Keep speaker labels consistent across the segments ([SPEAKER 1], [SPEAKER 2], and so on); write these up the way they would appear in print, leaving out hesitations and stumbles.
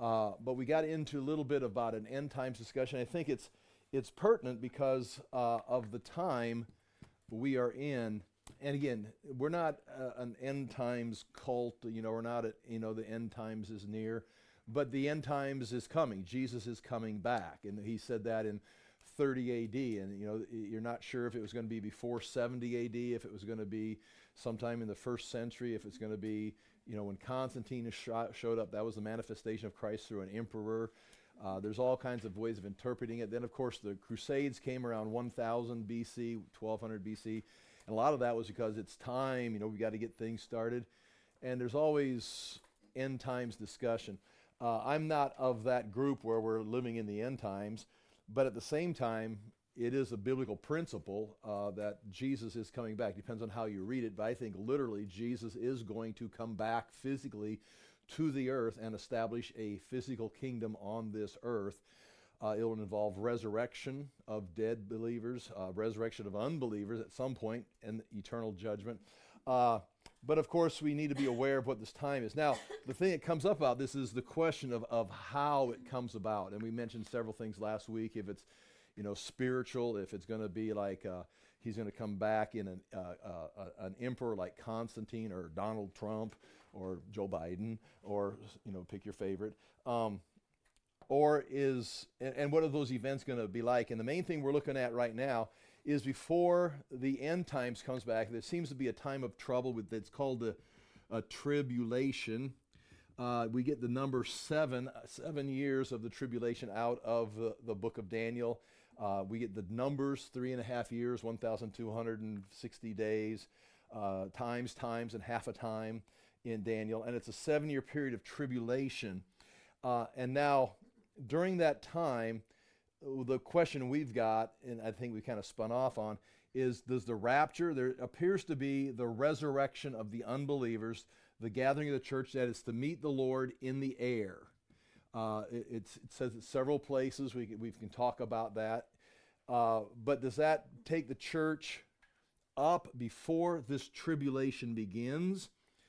[SPEAKER 1] But we got into a little bit about an end times discussion. I think it's pertinent because of the time we are in. And again, we're not an end times cult. We're not at, the end times is near, but the end times is coming. Jesus is coming back, and he said that in 30 A.D. And you're not sure if it was going to be before 70 A.D., if it was going to be sometime in the first century, if it's going to be when Constantine showed up. That was the manifestation of Christ through an emperor. There's all kinds of ways of interpreting it. Then, of course, the Crusades came around 1000 BC, 1200 BC, and a lot of that was because it's time. We got to get things started, and there's always end times discussion. I'm not of that group where we're living in the end times. But at the same time, it is a biblical principle that Jesus is coming back. Depends on how you read it, but I think literally Jesus is going to come back physically to the earth and establish a physical kingdom on this earth. It will involve resurrection of dead believers, resurrection of unbelievers at some point, and eternal judgment. But of course, we need to be aware of what this time is. Now, the thing that comes up about this is the question of how it comes about. And we mentioned several things last week. If it's, spiritual, if it's going to be like he's going to come back in an emperor like Constantine or Donald Trump or Joe Biden or, pick your favorite. And what are those events going to be like? And the main thing we're looking at right now is before the end times comes back, there seems to be a time of trouble that's called a tribulation. We get the number 7 years of the tribulation out of the book of Daniel. We get the numbers 3.5 years, 1,260 days, times, and half a time in Daniel. And it's a 7-year period of tribulation. And now, during that time, the question we've got, and I think we kind of spun off on, is does the rapture, there appears to be the resurrection of the unbelievers, the gathering of the church that is to meet the Lord in the air. It says it several places, we can talk about that. But does that take the church up before this tribulation begins?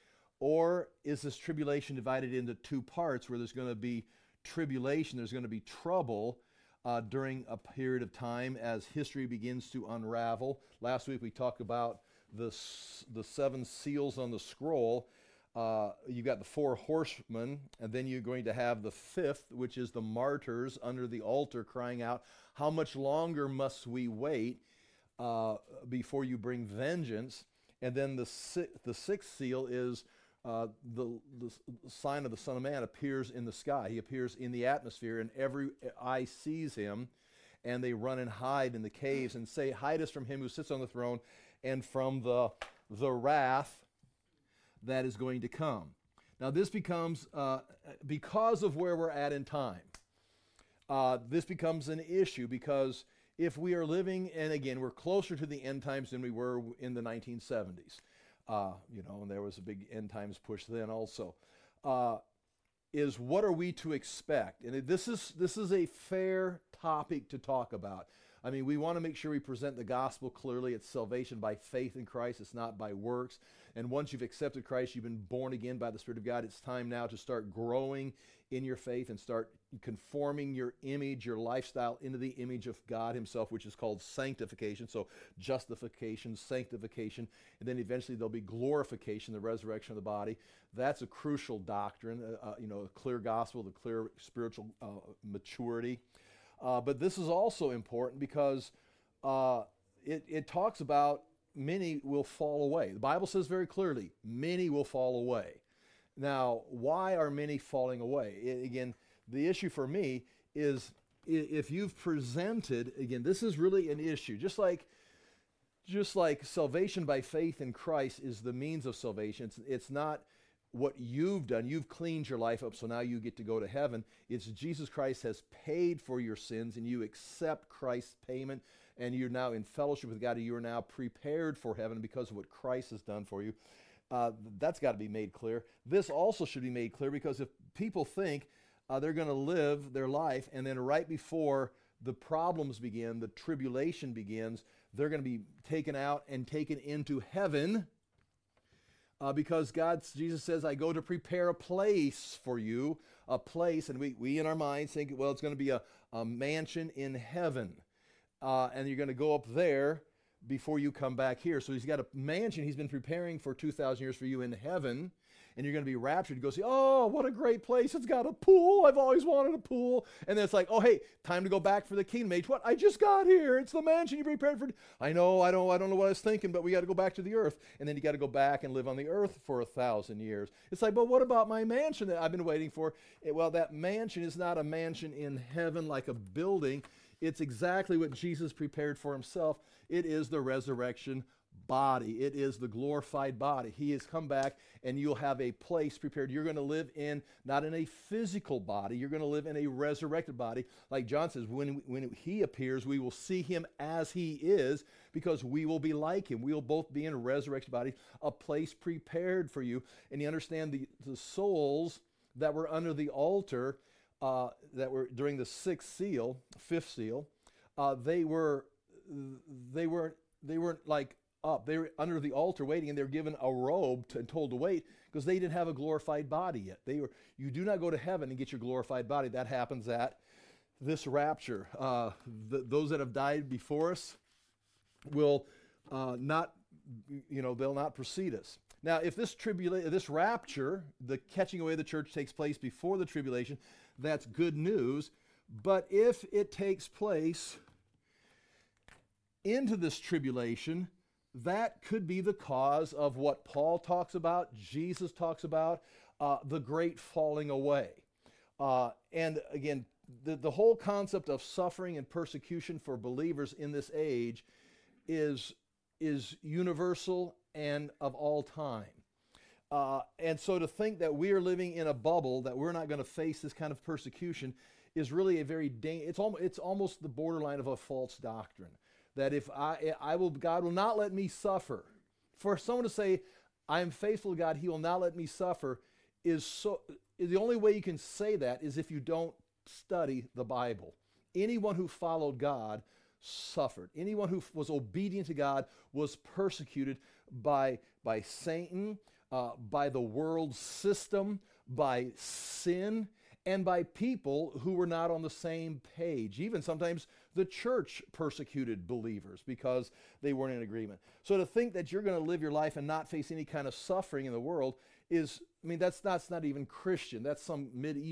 [SPEAKER 1] Or is this tribulation divided into two parts where there's going to be tribulation, there's going to be trouble, during a period of time as history begins to unravel. Last week we talked about the 7 seals on the scroll. You got the 4 horsemen, and then you're going to have the 5th, which is the martyrs under the altar crying out, how much longer must we wait before you bring vengeance? And then the 6th seal is the sign of the Son of Man appears in the sky. He appears in the atmosphere, and every eye sees him, and they run and hide in the caves and say, hide us from him who sits on the throne and from the wrath that is going to come. Now this becomes, because of where we're at in time, this becomes an issue because if we are living, and again, we're closer to the end times than we were in the 1970s. And there was a big end times push then also, is what are we to expect? And this is a fair topic to talk about. I mean, we want to make sure we present the gospel clearly. It's salvation by faith in Christ. It's not by works. And once you've accepted Christ, you've been born again by the Spirit of God. It's time now to start growing in your faith and start conforming your image, your lifestyle into the image of God himself, which is called sanctification. So justification, sanctification, and then eventually there'll be glorification, the resurrection of the body. That's a crucial doctrine, a clear gospel, the clear spiritual maturity. But this is also important because it talks about many will fall away. The Bible says very clearly, many will fall away. Now, why are many falling away? Again, the issue for me is if you've presented, again, this is really an issue. Just like salvation by faith in Christ is the means of salvation. It's not what you've done. You've cleaned your life up, so now you get to go to heaven. It's Jesus Christ has paid for your sins, and you accept Christ's payment, and you're now in fellowship with God, and you are now prepared for heaven because of what Christ has done for you. That's got to be made clear. This also should be made clear because if people think they're going to live their life, and then right before the problems begin, the tribulation begins, they're going to be taken out and taken into heaven. because Jesus says, I go to prepare a place for you, a place, and we in our minds think, well, it's going to be a mansion in heaven, and you're going to go up there before you come back here. So he's got a mansion he's been preparing for 2,000 years for you in heaven, and you're going to be raptured. You go see, oh, what a great place. It's got a pool. I've always wanted a pool. And then it's like, oh, hey, time to go back for the kingdom age. What? I just got here. It's the mansion you prepared for. I know, I don't know what I was thinking, but we got to go back to the earth. And then you got to go back and live on the earth for 1,000 years. It's like, but what about my mansion that I've been waiting for? Well, that mansion is not a mansion in heaven like a building. It's exactly what Jesus prepared for himself. It is the resurrection body. It is the glorified body. He has come back, and you'll have a place prepared. You're going to live in, not in a physical body, you're going to live in a resurrected body. Like John says, when he appears, we will see him as he is, because we will be like him. We will both be in a resurrected body, a place prepared for you. And you understand the souls that were under the altar, that were during the fifth seal, they weren't like up. They were under the altar waiting, and they were given a robe and told to wait because they didn't have a glorified body yet. You do not go to heaven and get your glorified body. That happens at this rapture. Those that have died before us will not, they'll not precede us. Now, if this rapture, the catching away of the church, takes place before the tribulation, that's good news. But if it takes place into this tribulation, that could be the cause of what Paul talks about, Jesus talks about, the great falling away. And again, the whole concept of suffering and persecution for believers in this age is universal and of all time. And so to think that we are living in a bubble, that we're not going to face this kind of persecution, is really a very it's almost the borderline of a false doctrine. That if God will not let me suffer. For someone to say, I am faithful to God, he will not let me suffer, is the only way you can say that is if you don't study the Bible. Anyone who followed God suffered. Anyone who was obedient to God was persecuted by Satan, by the world system, by sin, and by people who were not on the same page. Even sometimes the church persecuted believers because they weren't in agreement. So to think that you're going to live your life and not face any kind of suffering in the world that's not even Christian. That's some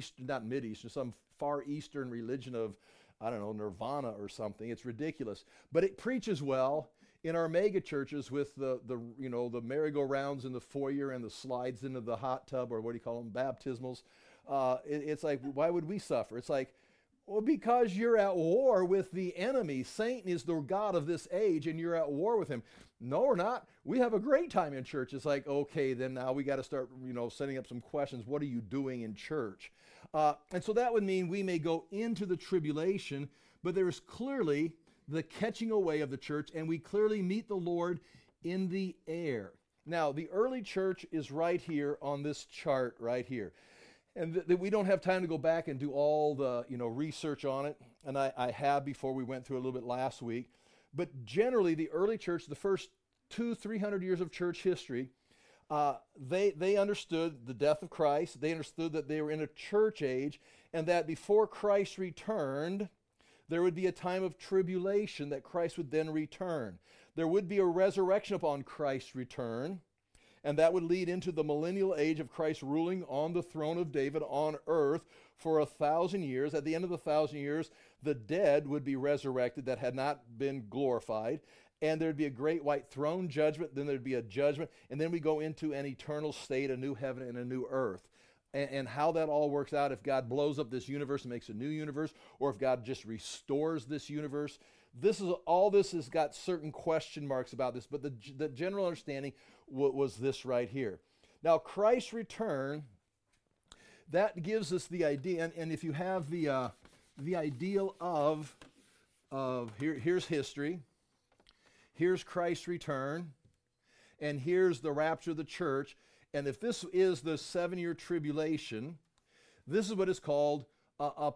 [SPEAKER 1] some Far Eastern religion of, I don't know, Nirvana or something. It's ridiculous. But it preaches well in our mega churches with the merry-go-rounds in the foyer and the slides into the hot tub, or what do you call them, baptismals. It's like, why would we suffer? It's like, well, because you're at war with the enemy. Satan is the god of this age, and you're at war with him. No, we're not. We have a great time in church. It's like, okay, then now we got to start, setting up some questions. What are you doing in church? And so that would mean we may go into the tribulation, but there is clearly the catching away of the church, and we clearly meet the Lord in the air. Now, the early church is right here on this chart right here. And we don't have time to go back and do all the research on it, and I have before we went through a little bit last week. But generally, the early church, the first 200-300 years of church history, they understood the death of Christ. They understood that they were in a church age, and that before Christ returned, there would be a time of tribulation, that Christ would then return. There would be a resurrection upon Christ's return, and that would lead into the millennial age of Christ ruling on the throne of David on earth for 1,000 years. At the end of the 1,000 years, the dead would be resurrected that had not been glorified, and there'd be a great white throne judgment, then there'd be a judgment, and then we go into an eternal state, a new heaven and a new earth. And how that all works out, if God blows up this universe and makes a new universe, or if God just restores this universe, this has got certain question marks about this, but the general understanding was this right here. Now, Christ's return, that gives us the idea, and if you have the ideal of here's history, here's Christ's return, and here's the rapture of the church, and if this is the 7-year tribulation, this is what is called a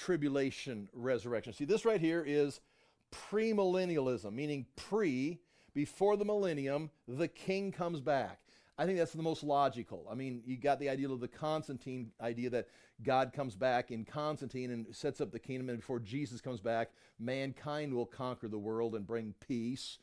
[SPEAKER 1] post-tribulation resurrection. See, this right here is premillennialism, meaning pre, before the millennium, the king comes back. I think that's the most logical. I mean, you got the idea of the Constantine idea that God comes back in Constantine and sets up the kingdom, and before Jesus comes back, mankind will conquer the world and bring peace.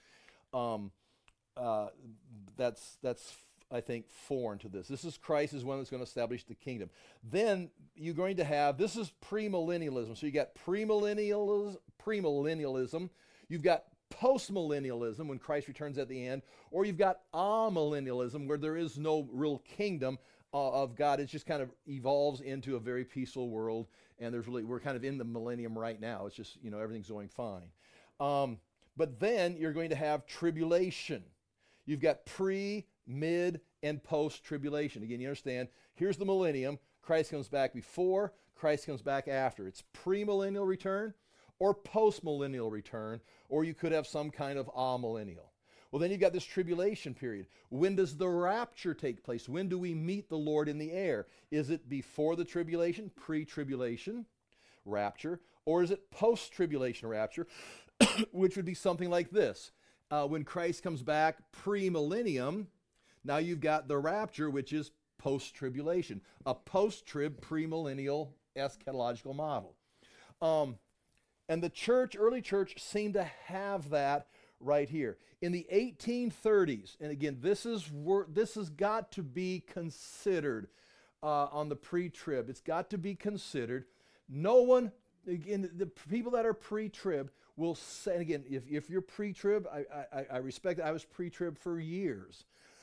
[SPEAKER 1] That's I think foreign to this. This is Christ is one that's going to establish the kingdom. Then you're going to have, this is premillennialism. So you got premillennialism. You've got postmillennialism when Christ returns at the end, or you've got amillennialism where there is no real kingdom of God. It just kind of evolves into a very peaceful world, and we're kind of in the millennium right now. It's just, everything's going fine. But then you're going to have tribulation. You've got pre, mid, and post-tribulation. Again, you understand, here's the millennium. Christ comes back before, Christ comes back after. It's premillennial return or post-millennial return, or you could have some kind of amillennial. Well, then you've got this tribulation period. When does the rapture take place? When do we meet the Lord in the air? Is it before the tribulation, pre-tribulation rapture, or is it post-tribulation rapture, which would be something like this? When Christ comes back pre-millennium, now you've got the rapture, which is post-tribulation, a post-trib, premillennial eschatological model. And the early church seemed to have that right here. In the 1830s, and again, this has got to be considered on the pre-trib. It's got to be considered. No one, again, the people that are pre-trib will say, and again, if you're pre-trib, I respect it. I was pre-trib for years.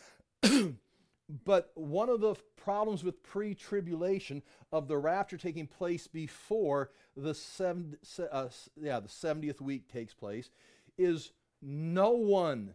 [SPEAKER 1] But one of the problems with pre-tribulation of the rapture taking place before the 70th week takes place is no one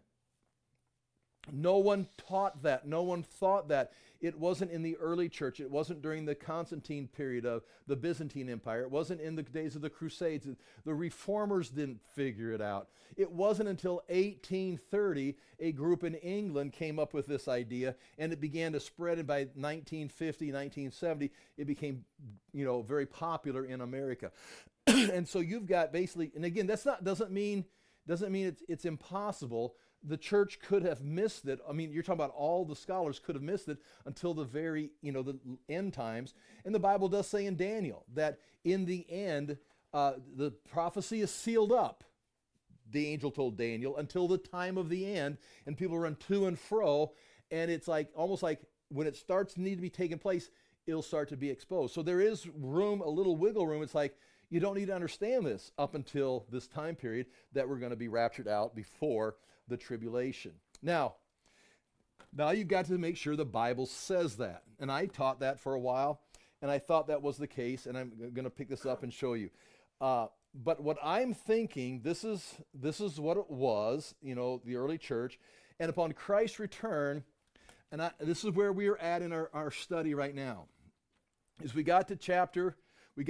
[SPEAKER 1] taught that. No one thought that. It wasn't in the early church. It wasn't during the Constantine period of the Byzantine Empire. It wasn't in the days of the Crusades. The Reformers didn't figure it out. It wasn't until 1830 a group in England came up with this idea, and it began to spread. And by 1950, 1970, it became, very popular in America. And so you've got basically, and again, doesn't mean it's impossible. The church could have missed it. I mean, you're talking about all the scholars could have missed it until the very, the end times. And the Bible does say in Daniel that in the end, the prophecy is sealed up, the angel told Daniel, until the time of the end, and people run to and fro, and it's almost like when it starts to need to be taking place, it'll start to be exposed. So there is room, a little wiggle room. It's like, you don't need to understand this up until this time period that we're going to be raptured out before the tribulation. Now you've got to make sure the Bible says that. And I taught that for a while, and I thought that was the case, and I'm going to pick this up and show you. But what I'm thinking, this is what it was, the early church. And upon Christ's return, and this is where we are at in our study right now, is we got to chapter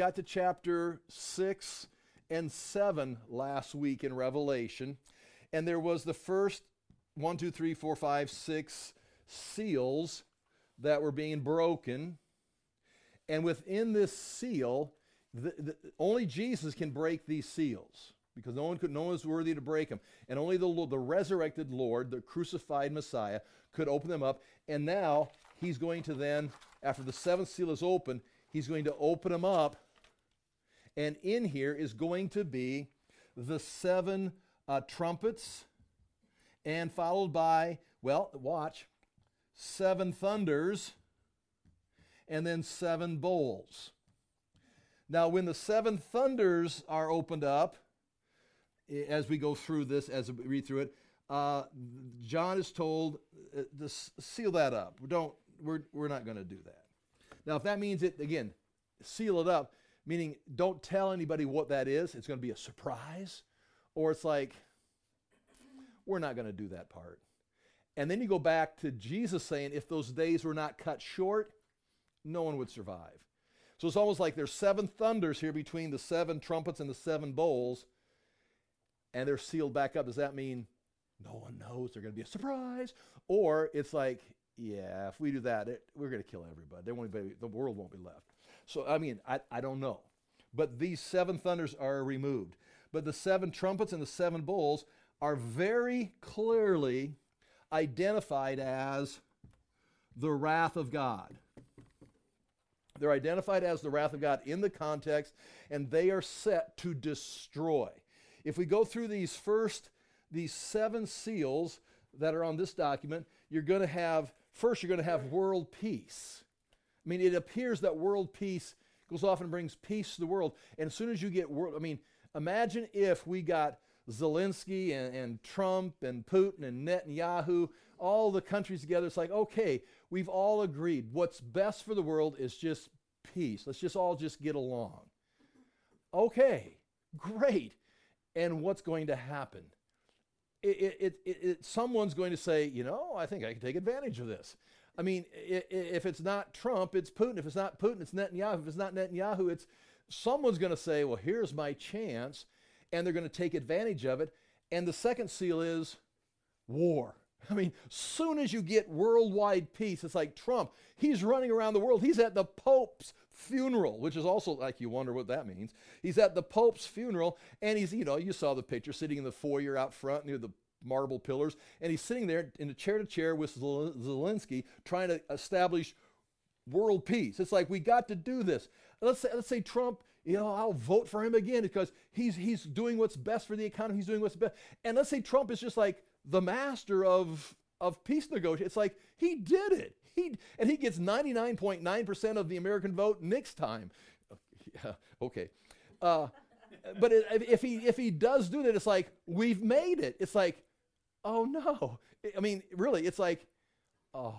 [SPEAKER 1] 6 and 7 last week in Revelation. And there was the first 1, 2, 3, 4, 5, 6 seals that were being broken. And within this seal, only Jesus can break these seals, because no one is worthy to break them. And only the resurrected Lord, the crucified Messiah, could open them up. And now he's going to then, after the seventh seal is open, he's going to open them up. And in here is going to be the 7 trumpets, and followed by, watch, 7 thunders, and then 7 bowls. Now, when the 7 thunders are opened up, as we go through this, as we read through it, John is told to seal that up. We're not going to do that. Now, if that means it, again, seal it up, meaning don't tell anybody what that is, it's going to be a surprise, or it's like, we're not going to do that part. And then you go back to Jesus saying, if those days were not cut short, no one would survive. So it's almost like there's 7 thunders here between the 7 trumpets and the 7 bowls, and they're sealed back up. Does that mean no one knows? They're going to be a surprise? Or it's like, yeah, if we do that, we're going to kill everybody. The world won't be left. So, I mean, I don't know. But these 7 thunders are removed. But the 7 trumpets and the 7 bowls are very clearly identified as the wrath of God. They're identified as the wrath of God in the context, and they are set to destroy. If we go through these 7 seals that are on this document, you're going to have world peace. I mean, it appears that world peace goes off and brings peace to the world. And as soon as you get imagine if we got Zelensky and Trump and Putin and Netanyahu, all the countries together. It's like, okay, we've all agreed what's best for the world is just peace. Let's just all just get along. Okay, great. And what's going to happen? Someone's going to say, I think I can take advantage of this. I mean, if it's not Trump, it's Putin. If it's not Putin, it's Netanyahu. If it's not Netanyahu, someone's going to say, well, here's my chance, and they're going to take advantage of it. And the second seal is war. I mean, soon as you get worldwide peace, it's like Trump. He's running around the world. He's at the Pope's funeral, which is also like, you wonder what that means. He's at the Pope's funeral, and he's, you saw the picture, sitting in the foyer out front near the marble pillars, and he's sitting there in a chair to chair with Zelensky trying to establish world peace. It's like, we got to do this. Let's say Trump, I'll vote for him again because he's doing what's best for the economy. He's doing what's best. And let's say Trump is just like the master of peace negotiation. It's like, he did it. And he gets 99.9% of the American vote next time. Yeah, okay. But if he does do that, it's like, we've made it. It's like, oh no. I mean, really, it's like, oh,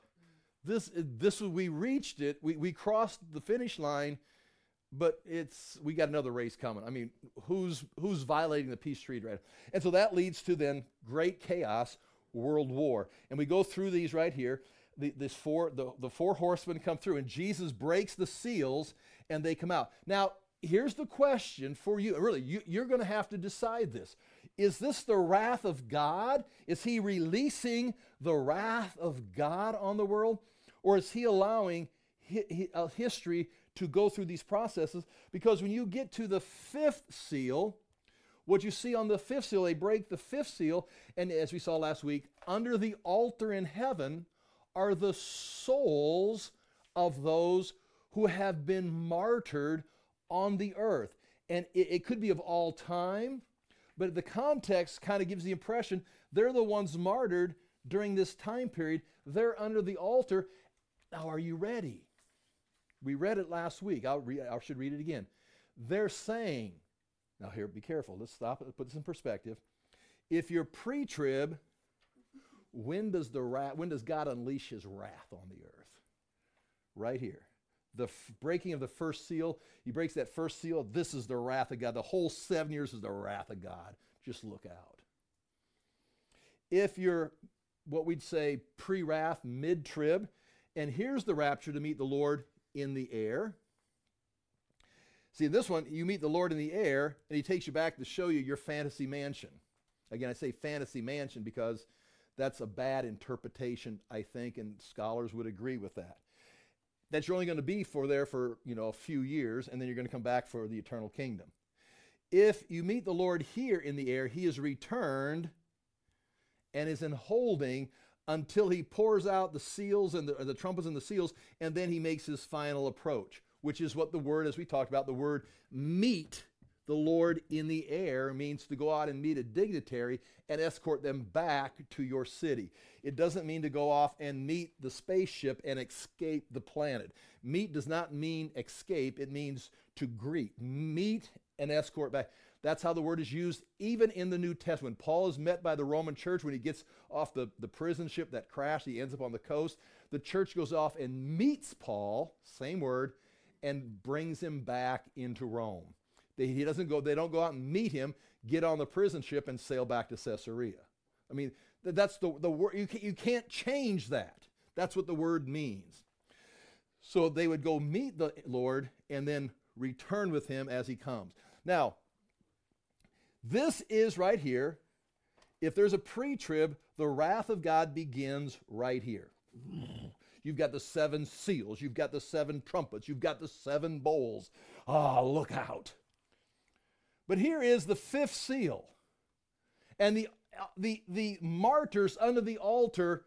[SPEAKER 1] we reached it. We crossed the finish line, but we got another race coming. I mean, who's violating the peace treaty right now? And so that leads to then great chaos, world war. And we go through these right here. The 4 horsemen come through, and Jesus breaks the seals, and they come out. Now, here's the question for you. Really, you're going to have to decide this. Is this the wrath of God? Is he releasing the wrath of God on the world? Or is he allowing history to go through these processes? Because when you get to the 5th seal, what you see on the 5th seal, they break the 5th seal, and as we saw last week, under the altar in heaven are the souls of those who have been martyred on the earth. And it could be of all time, but the context kind of gives the impression they're the ones martyred during this time period. They're under the altar. Now, are you ready? We read it last week. I should read it again. They're saying, now here, be careful. Let's stop it. Put this in perspective. If you're pre-trib, when does God unleash his wrath on the earth? Right here. The breaking of the first seal, he breaks that first seal. This is the wrath of God. The whole 7 years is the wrath of God. Just look out. If you're what we'd say pre-wrath, mid-trib, and here's the rapture to meet the Lord in the air. See, in this one, you meet the Lord in the air, and he takes you back to show you your fantasy mansion. Again, I say fantasy mansion because that's a bad interpretation, I think, and scholars would agree with that. That you're only going to be there for a few years, and then you're going to come back for the eternal kingdom. If you meet the Lord here in the air, he is returned and is in holding until he pours out the seals and the trumpets and the seals, and then he makes his final approach, which is what the word, as we talked about, the word meet the Lord in the air means to go out and meet a dignitary and escort them back to your city. It doesn't mean to go off and meet the spaceship and escape the planet. Meet does not mean escape. It means to greet. Meet and escort back. That's how the word is used even in the New Testament. Paul is met by the Roman church when he gets off the prison ship that crashed. He ends up on the coast. The church goes off and meets Paul, same word, and brings him back into Rome. They don't go out and meet him, get on the prison ship, and sail back to Caesarea. I mean, that's the word. You can't change that. That's what the word means. So they would go meet the Lord and then return with him as he comes. Now, this is right here. If there's a pre-trib, the wrath of God begins right here. You've got the 7 seals. You've got the 7 trumpets. You've got the 7 bowls. Ah, look out. But here is the 5th seal. And the martyrs under the altar,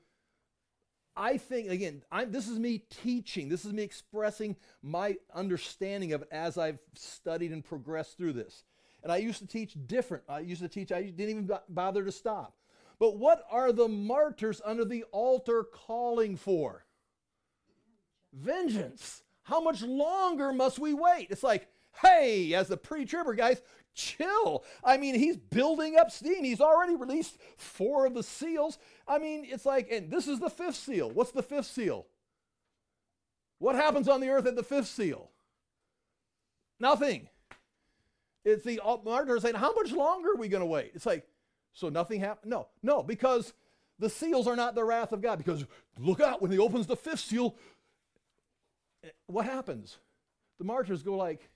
[SPEAKER 1] I think, again, this is me teaching. This is me expressing my understanding of it as I've studied and progressed through this. And I used to teach different. I didn't even bother to stop. But what are the martyrs under the altar calling for? Vengeance. How much longer must we wait? It's like, hey, as the pre-tribber guys, chill. I mean, he's building up steam. He's already released 4 of the seals. I mean, it's like, and this is the 5th seal. What's the 5th seal? What happens on the earth at the 5th seal? Nothing. It's the martyrs saying, how much longer are we going to wait? It's like, so nothing happened? No, because the seals are not the wrath of God. Because look out, when he opens the 5th seal, what happens? The martyrs go like,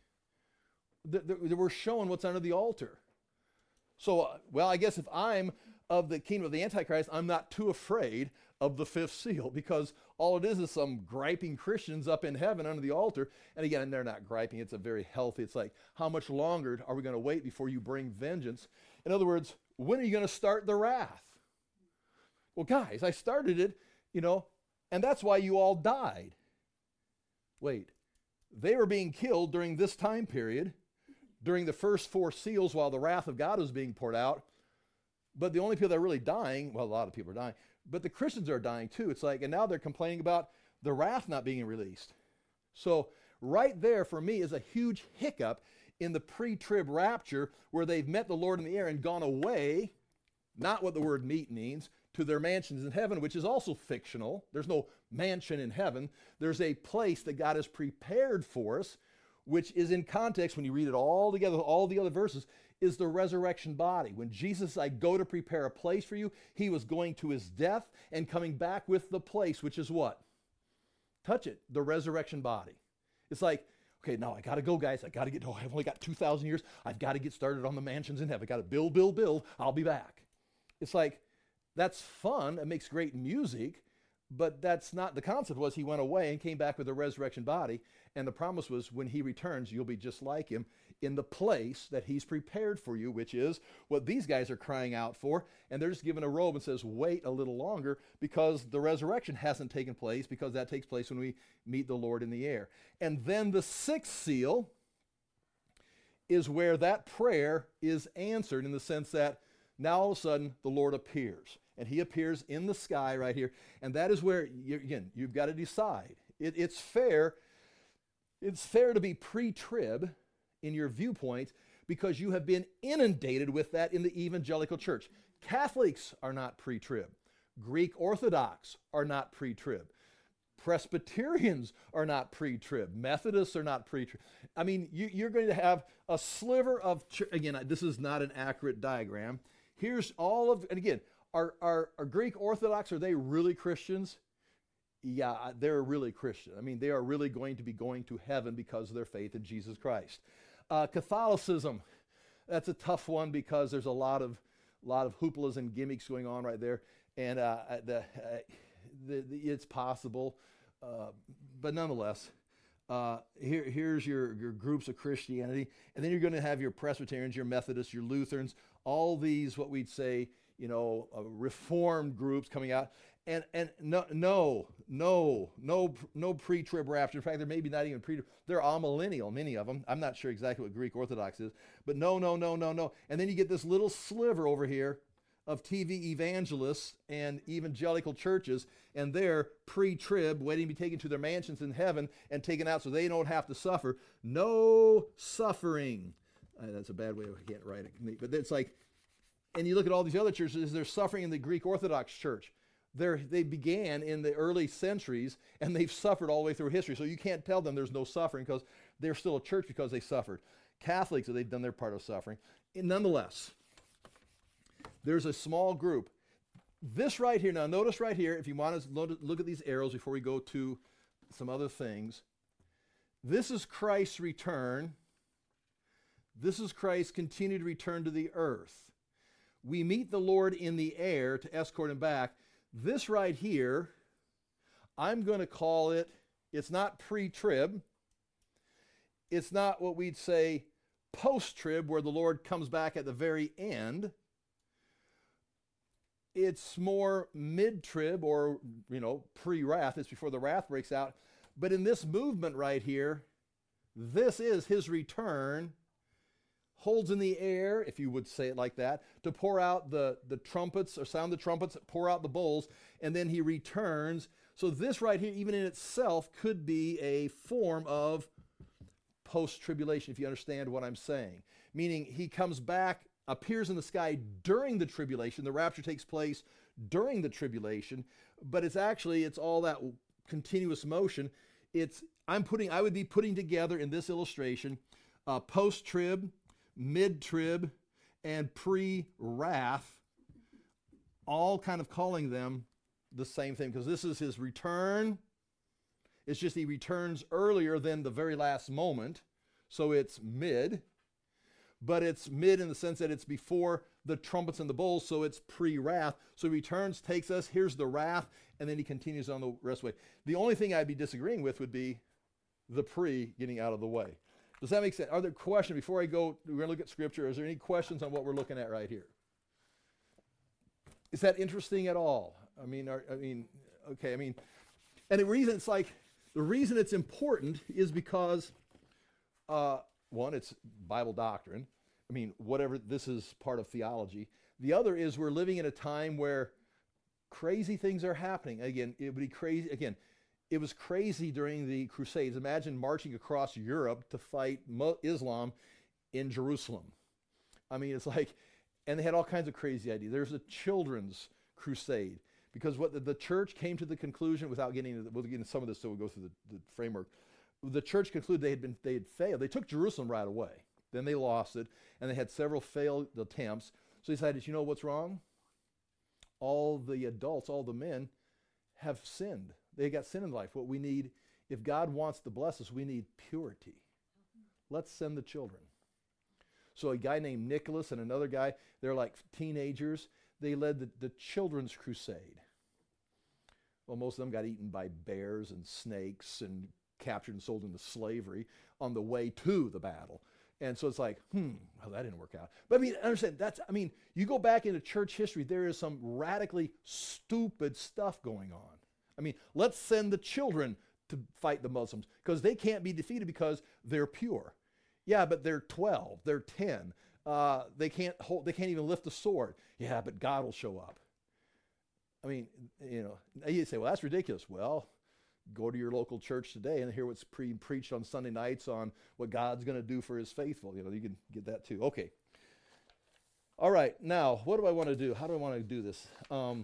[SPEAKER 1] we're showing what's under the altar. So, well, I guess if I'm of the kingdom of the Antichrist, I'm not too afraid of the 5th seal, because all it is some griping Christians up in heaven under the altar. And again, they're not griping. It's a very healthy, it's like, how much longer are we going to wait before you bring vengeance? In other words, when are you going to start the wrath? Well, guys, I started it, and that's why you all died. Wait, they were being killed during this time period, during the first 4 seals while the wrath of God was being poured out. But the only people that are really dying, well, a lot of people are dying, but the Christians are dying too. It's like, and now they're complaining about the wrath not being released. So right there for me is a huge hiccup in the pre-trib rapture, where they've met the Lord in the air and gone away, not what the word meet means, to their mansions in heaven, which is also fictional. There's no mansion in heaven. There's a place that God has prepared for us, which is in context, when you read it all together, all the other verses, is the resurrection body. When Jesus said, I go to prepare a place for you, he was going to his death and coming back with the place, which is what? Touch it, the resurrection body. It's like, okay, now I got to go, guys. I've only got 2,000 years. I've got to get started on the mansions in heaven. I've got to build. I'll be back. It's like, that's fun. It makes great music, but that's not, the concept was he went away and came back with a resurrection body. And the promise was, when he returns, you'll be just like him in the place that he's prepared for you, which is what these guys are crying out for. And they're just given a robe and says, wait a little longer, because the resurrection hasn't taken place, because that takes place when we meet the Lord in the air. And then the 6th seal is where that prayer is answered, in the sense that now all of a sudden the Lord appears. And he appears in the sky right here. And that is where, you've got to decide. It's fair to be pre-trib in your viewpoint, because you have been inundated with that in the evangelical church. Catholics are not pre-trib. Greek Orthodox are not pre-trib. Presbyterians are not pre-trib. Methodists are not pre-trib. I mean, you're going to have a sliver of, again, this is not an accurate diagram. Here's all of, and again, are Greek Orthodox, are they really Christians? Yeah, they're really Christian. I mean, they are really going to be going to heaven because of their faith in Jesus Christ. Catholicism, that's a tough one, because there's a lot of hooplas and gimmicks going on right there, and it's possible, but nonetheless, here's your groups of Christianity, and then you're going to have your Presbyterians, your Methodists, your Lutherans, all these what we'd say, Reformed groups coming out. And no pre-trib rapture. In fact, they're maybe not even pre-trib. They're amillennial, many of them. I'm not sure exactly what Greek Orthodox is, but no. And then you get this little sliver over here of TV evangelists and evangelical churches, and they're pre-trib, waiting to be taken to their mansions in heaven and taken out so they don't have to suffer. No suffering. That's a bad way. I can't write it. But it's like, and you look at all these other churches, they're suffering in the Greek Orthodox Church. They began in the early centuries, and they've suffered all the way through history. So you can't tell them there's no suffering, because they're still a church because they suffered. Catholics, they've done their part of suffering. And nonetheless, there's a small group. This right here, now notice right here, if you want to look at these arrows before we go to some other things, this is Christ's return. This is Christ's continued return to the earth. We meet the Lord in the air to escort him back. This right here, I'm going to call it, it's not pre-trib. It's not what we'd say post-trib, where the Lord comes back at the very end. it's more mid-trib or, pre-wrath. It's before the wrath breaks out. But in this movement right here, this is his return, holds in the air, if you would say it like that, to pour out the trumpets, or sound the trumpets, pour out the bowls, and then he returns. So this right here, even in itself, could be a form of post-tribulation, if you understand what I'm saying. Meaning he comes back, appears in the sky during the tribulation. The rapture takes place during the tribulation, but it's all that continuous motion. I would be putting together in this illustration post-trib, mid-trib, and pre-wrath, all kind of calling them the same thing, because this is his return. It's just he returns earlier than the very last moment, so it's mid, but it's mid in the sense that it's before the trumpets and the bowls, so it's pre-wrath. So he returns, takes us, here's the wrath, and then he continues on the rest of the way. The only thing I'd be disagreeing with would be the getting out of the way. Does that make sense? Are there questions before I go? We're going to look at scripture. Is there any questions on what we're looking at right here? Is that interesting at all? Okay. And the reason it's important is because, one, it's Bible doctrine. Whatever, this is part of theology. The other is we're living in a time where crazy things are happening. Again, it would be crazy. Again, it was crazy during the Crusades. Imagine marching across Europe to fight Islam in Jerusalem. It's like, and they had all kinds of crazy ideas. There's a children's crusade because what the church came to the conclusion, without getting into, we'll get into some of this, so we'll go through the framework. The church concluded they had failed. They took Jerusalem right away. Then they lost it, and they had several failed attempts. So they decided, you know what's wrong? All the adults, all the men, have sinned. They got sin in life. What we need, if God wants to bless us, we need purity. Let's send the children. So a guy named Nicholas and another guy, they're like teenagers. They led the children's crusade. Well, most of them got eaten by bears and snakes and captured and sold into slavery on the way to the battle. And so it's like, well, that didn't work out. But understand, you go back into church history, there is some radically stupid stuff going on. Let's send the children to fight the Muslims because they can't be defeated because they're pure. Yeah, but they're 12, they're 10. They can't even lift a sword. Yeah, but God will show up. You say, well, that's ridiculous. Well, go to your local church today and hear what's preached on Sunday nights on what God's going to do for his faithful. You can get that too. Okay. All right. Now, what do I want to do? How do I want to do this?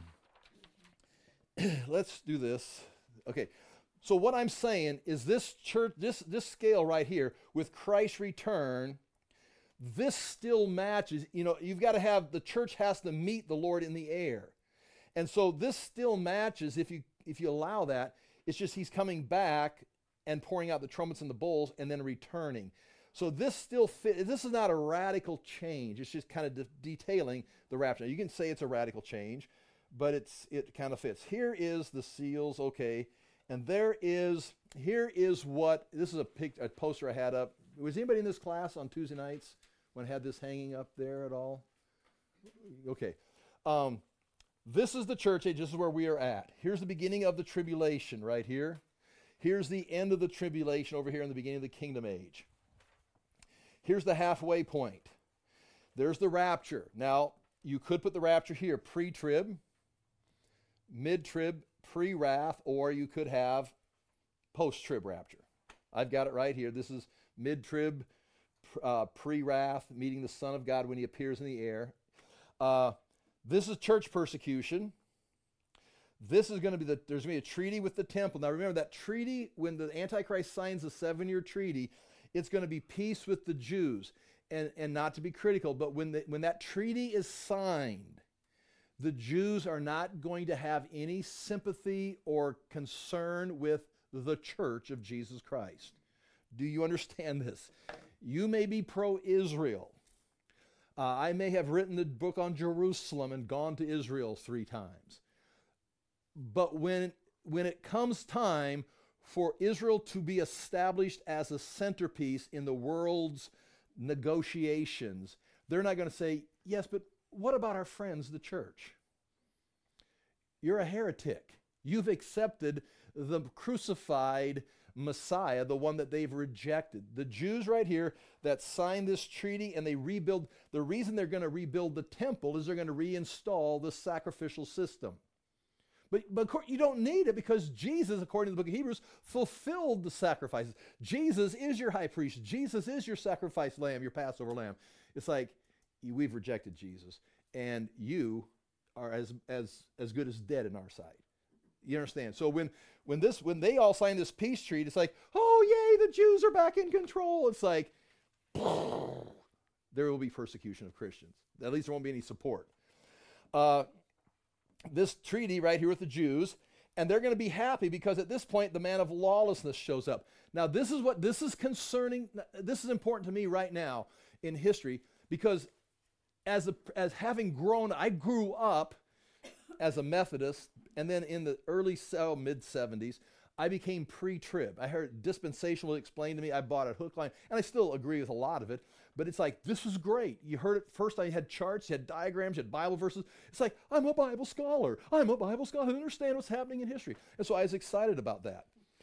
[SPEAKER 1] Let's do this. Okay. So what I'm saying is this church, this scale right here with Christ's return, this still matches. You've got to have, the church has to meet the Lord in the air. And so this still matches if you allow that. It's just he's coming back and pouring out the trumpets and the bowls and then returning. So this still fits. This is not a radical change. It's just kind of detailing the rapture. Now, you can say it's a radical change, but it kind of fits. Here is the seals, okay. And here is what, this is a poster I had up. Was anybody in this class on Tuesday nights when I had this hanging up there at all? Okay. This is the church age. This is where we are at. Here's the beginning of the tribulation right here. Here's the end of the tribulation over here in the beginning of the kingdom age. Here's the halfway point. There's the rapture. Now, you could put the rapture here, pre-trib, mid-trib, pre-wrath, or you could have post-trib rapture. I've got it right here. This is mid-trib, pre-wrath, meeting the Son of God when he appears in the air. This is church persecution. This is going to be there's going to be a treaty with the temple. Now remember that treaty, when the Antichrist signs the 7-year treaty, it's going to be peace with the Jews. And not to be critical, but when that treaty is signed, the Jews are not going to have any sympathy or concern with the church of Jesus Christ. Do you understand this? You may be pro-Israel. I may have written the book on Jerusalem and gone to Israel 3 times. But when it comes time for Israel to be established as a centerpiece in the world's negotiations, they're not going to say, yes, but what about our friends, the church? you're a heretic. You've accepted the crucified Messiah, the one that they've rejected. The Jews right here that signed this treaty and they rebuild, the reason they're going to rebuild the temple is they're going to reinstall the sacrificial system. But you don't need it because Jesus, according to the book of Hebrews, fulfilled the sacrifices. Jesus is your high priest. Jesus is your sacrifice lamb, your Passover lamb. It's like we've rejected Jesus, and you are as good as dead in our sight. You understand? So when they all sign this peace treaty, it's like, oh yay, the Jews are back in control. It's like there will be persecution of Christians. At least there won't be any support. This treaty right here with the Jews, and they're going to be happy because at this point the man of lawlessness shows up. Now this is concerning. This is important to me right now in history because as having grown, I grew up as a Methodist, and then in the mid 70s, I became pre-trib. I heard dispensational explained to me. I bought it hook, line, and I still agree with a lot of it. But it's like, this was great. You heard it first. I had charts, you had diagrams, you had Bible verses. It's like, I'm a Bible scholar. I'm a Bible scholar. I understand what's happening in history. And so I was excited about that.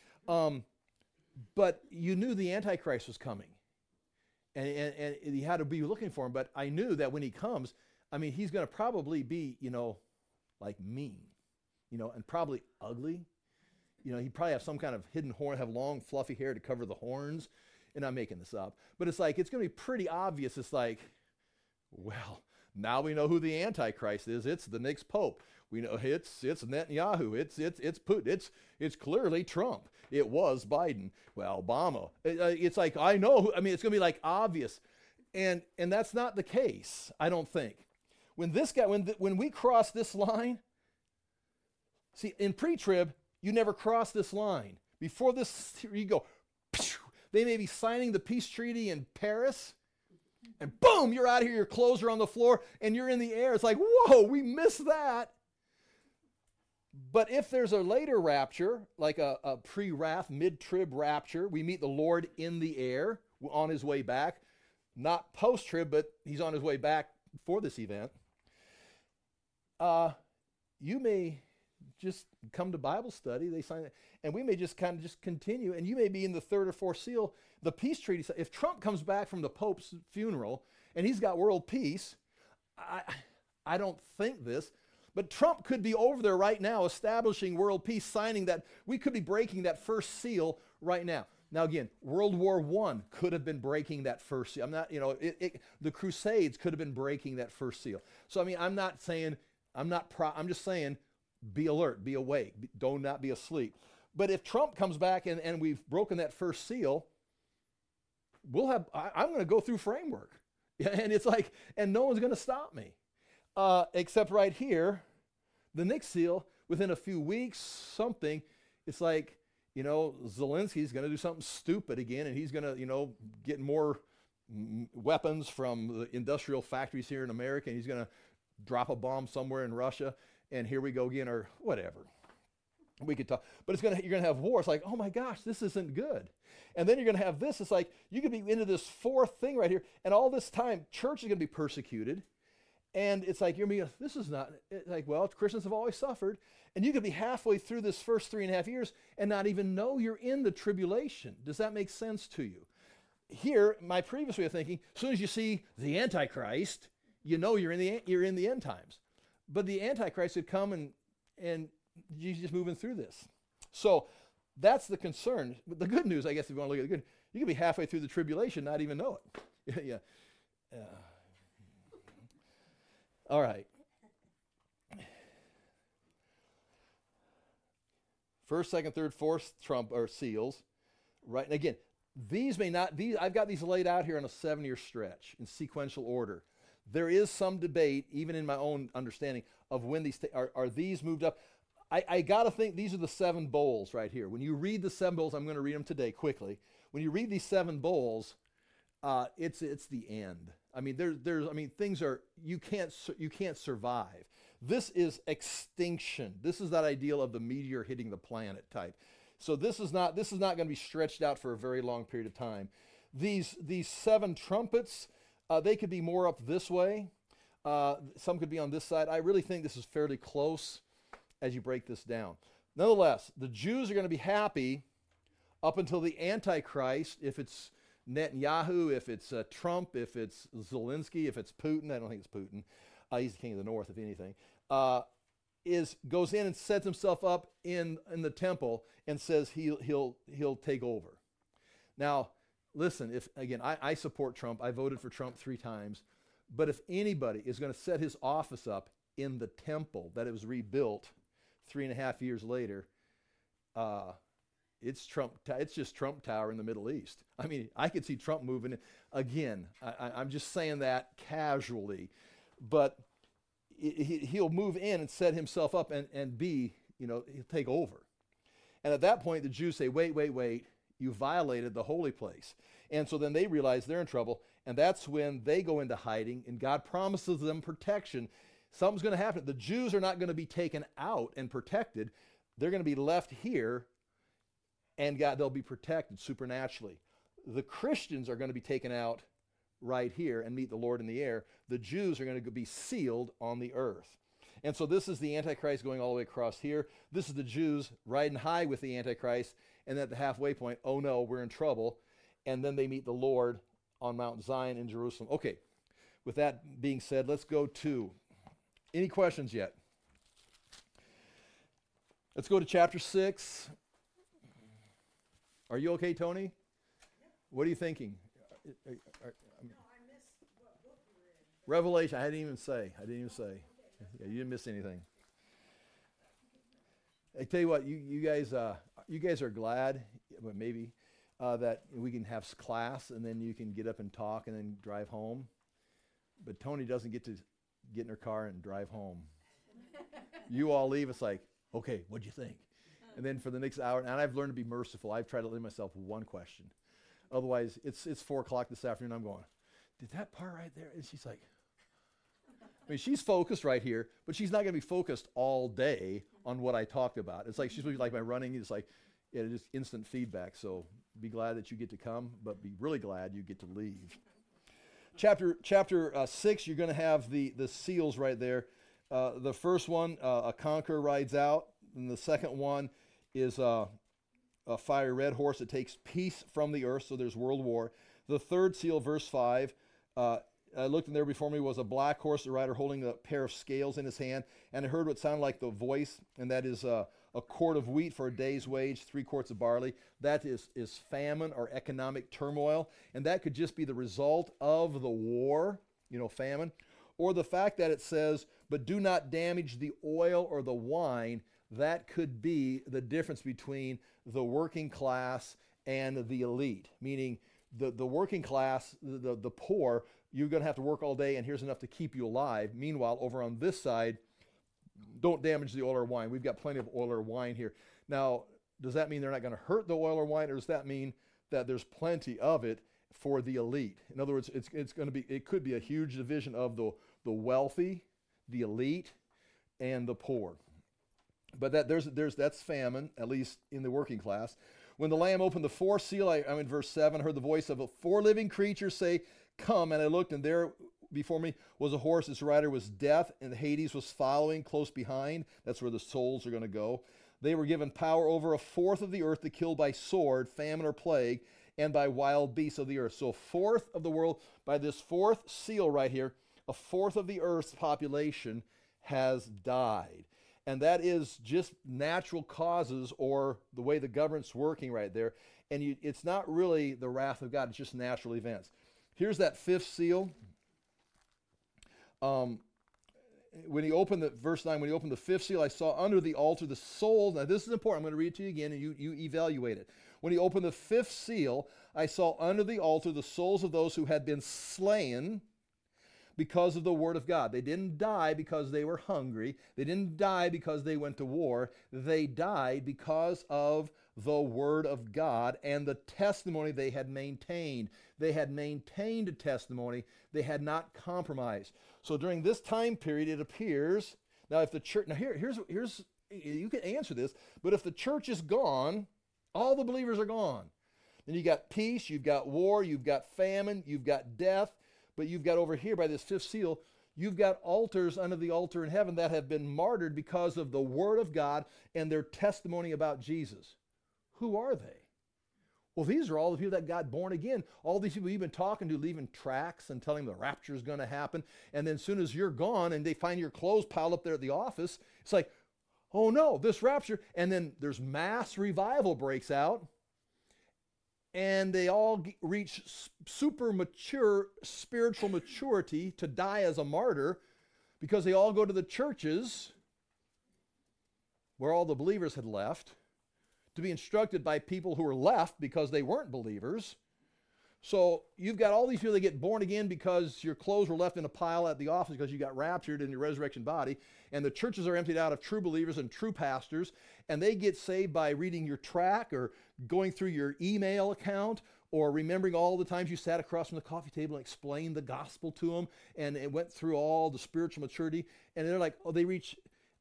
[SPEAKER 1] But you knew the Antichrist was coming. And you had to be looking for him. But I knew that when he comes, I mean, he's going to probably be, like mean, and probably ugly. He'd probably have some kind of hidden horn, have long, fluffy hair to cover the horns. And I'm making this up. But it's like, it's going to be pretty obvious. It's like, well, now we know who the Antichrist is. It's the next pope. We know it's Netanyahu. It's Putin. It's clearly Trump. It was Biden. Well, Obama. It's like, I know. I mean, it's going to be like obvious. And that's not the case, I don't think. When we cross this line, see, in pre-trib, you never cross this line. Before this, you go, phew. They may be signing the peace treaty in Paris, and boom, you're out of here, your clothes are on the floor, and you're in the air. It's like, whoa, we missed that. But if there's a later rapture, like a pre-wrath, mid-trib rapture, we meet the Lord in the air on his way back. Not post-trib, but he's on his way back for this event. You may just come to Bible study. They sign it, and we may just kind of just continue. And you may be in the third or fourth seal. The peace treaty. If Trump comes back from the Pope's funeral and he's got world peace, I don't think this, but Trump could be over there right now, establishing world peace, signing that. We could be breaking that first seal right now. Now again, World War I could have been breaking that first seal. I'm not, the Crusades could have been breaking that first seal. So I mean, I'm just saying. Be alert, be awake, do not be asleep. But if Trump comes back and we've broken that first seal, I'm going to go through framework. And it's like, and no one's going to stop me. Except right here, the next seal, within a few weeks, something, it's like, Zelensky's going to do something stupid again, and he's going to, get more weapons from the industrial factories here in America, and he's going to drop a bomb somewhere in Russia. And here we go again, or whatever. We could talk, but you're gonna have war. It's like, oh my gosh, this isn't good. And then you're gonna have this. It's like you could be into this fourth thing right here, and all this time, church is gonna be persecuted, and it's like this is not like, well, Christians have always suffered, and you could be halfway through this first 3.5 years and not even know you're in the tribulation. Does that make sense to you? Here, my previous way of thinking, as soon as you see the Antichrist, you know you're in the end times. But the Antichrist would come and you're just moving through this. So that's the concern. But the good news, I guess, if you want to look at the good, you could be halfway through the tribulation, not even know it. Yeah. All right. First, second, third, fourth trump or seals. Right. And again, I've got these laid out here on a 7-year stretch in sequential order. There is some debate, even in my own understanding, of when these are these moved up. I got to think these are the 7 bowls right here. When you read the 7 bowls, I'm going to read them today quickly. When you read these 7 bowls, it's the end. I mean, things are you can't survive. This is extinction. This is that ideal of the meteor hitting the planet type. So this is not going to be stretched out for a very long period of time. These 7 trumpets. They could be more up this way. Some could be on this side. I really think this is fairly close as you break this down. Nonetheless, the Jews are going to be happy up until the Antichrist, if it's Netanyahu, if it's Trump, if it's Zelensky, if it's Putin. I don't think it's Putin. He's the king of the north, if anything. Goes in and sets himself up in the temple and says he'll take over. Now, listen, I support Trump. I voted for Trump 3 times. But if anybody is going to set his office up in the temple that it was rebuilt 3.5 years later, it's Trump. It's just Trump Tower in the Middle East. I mean, I could see Trump moving in. Again, I'm just saying that casually, but he'll move in and set himself up and he'll take over. And at that point, the Jews say, wait, you violated the holy place. And so then they realize they're in trouble, and that's when they go into hiding, and God promises them protection. Something's going to happen. The Jews are not going to be taken out and protected. They're going to be left here, and they'll be protected supernaturally. The Christians are going to be taken out right here and meet the Lord in the air. The Jews are going to be sealed on the earth. And so this is the Antichrist going all the way across here. This is the Jews riding high with the Antichrist, and at the halfway point, oh no, we're in trouble. And then they meet the Lord on Mount Zion in Jerusalem. Okay, with that being said, let's go to, any questions yet? Let's go to chapter 6. Are you okay, Tony? Yeah. What are you thinking?
[SPEAKER 2] No, I missed what book you were in.
[SPEAKER 1] Revelation, I didn't even say. Okay. Yeah, you didn't miss anything. I tell you what, you guys are glad, but maybe, that we can have class and then you can get up and talk and then drive home. But Tony doesn't get to get in her car and drive home. You all leave, it's like, okay, what'd you think? And then for the next hour, and I've learned to be merciful. I've tried to limit myself one question. Otherwise, it's 4 o'clock this afternoon. I'm going, did that part right there? And she's like, I mean, she's focused right here, but she's not going to be focused all day on what I talked about. It's like she's like my running. It's like, yeah, just instant feedback. So be glad that you get to come, but be really glad you get to leave. Chapter 6, you're going to have the seals right there. The first one, a conqueror rides out, and the second one is a fiery red horse that takes peace from the earth, so there's world war. The third seal, verse 5, I looked, and there before me was a black horse, the rider holding a pair of scales in his hand, and I heard what sounded like the voice, and that is a quart of wheat for a day's wage, 3 quarts of barley. That is famine or economic turmoil, and that could just be the result of the war, famine, or the fact that it says, but do not damage the oil or the wine. That could be the difference between the working class and the elite, meaning the working class, the poor, you're going to have to work all day, and here's enough to keep you alive. Meanwhile, over on this side, don't damage the oil or wine. We've got plenty of oil or wine here. Now, does that mean they're not going to hurt the oil or wine, or does that mean that there's plenty of it for the elite? In other words, it could be a huge division of the wealthy, the elite, and the poor. But that's famine, at least in the working class. When the Lamb opened the 4th seal, I'm in verse 7, I heard the voice of 4 living creatures say, come, and I looked, and there before me was a horse. Its rider was Death, and Hades was following close behind. That's where the souls are going to go. They were given power over 1/4 of the earth to kill by sword, famine, or plague, and by wild beasts of the earth. So 1/4 of the world, by this 4th seal right here, 1/4 of the earth's population has died. And that is just natural causes, or the way the government's working right there. And it's not really the wrath of God. It's just natural events. Here's that 5th seal. When he opened verse 9, when he opened the 5th seal, I saw under the altar the souls. Now this is important. I'm going to read it to you again, and you evaluate it. When he opened the 5th seal, I saw under the altar the souls of those who had been slain because of the word of God. They didn't die because they were hungry. They didn't die because they went to war. They died because of the word of God and the testimony they had maintained. They had maintained a testimony. They had not compromised. So during this time period, it appears, now if the church, now here's you can answer this, but if the church is gone, all the believers are gone. Then you got peace, you've got war, you've got famine, you've got death, but you've got over here by this 5th seal, You've got altars under the altar in heaven that have been martyred because of the Word of God and their testimony about Jesus. Who are they? Well, these are all the people that got born again. All these people you've been talking to, leaving tracts and telling them the rapture is going to happen. And then as soon as you're gone and they find your clothes piled up there at the office, it's like, oh no, this rapture. And then there's mass revival breaks out. And they all reach super mature spiritual maturity to die as a martyr because they all go to the churches where all the believers had left to be instructed by people who were left because they weren't believers. So you've got all these people that get born again because your clothes were left in a pile at the office because you got raptured in your resurrection body. And the churches are emptied out of true believers and true pastors. And they get saved by reading your tract or going through your email account or remembering all the times you sat across from the coffee table and explained the gospel to them. And it went through all the spiritual maturity. And they're like, oh, they reach,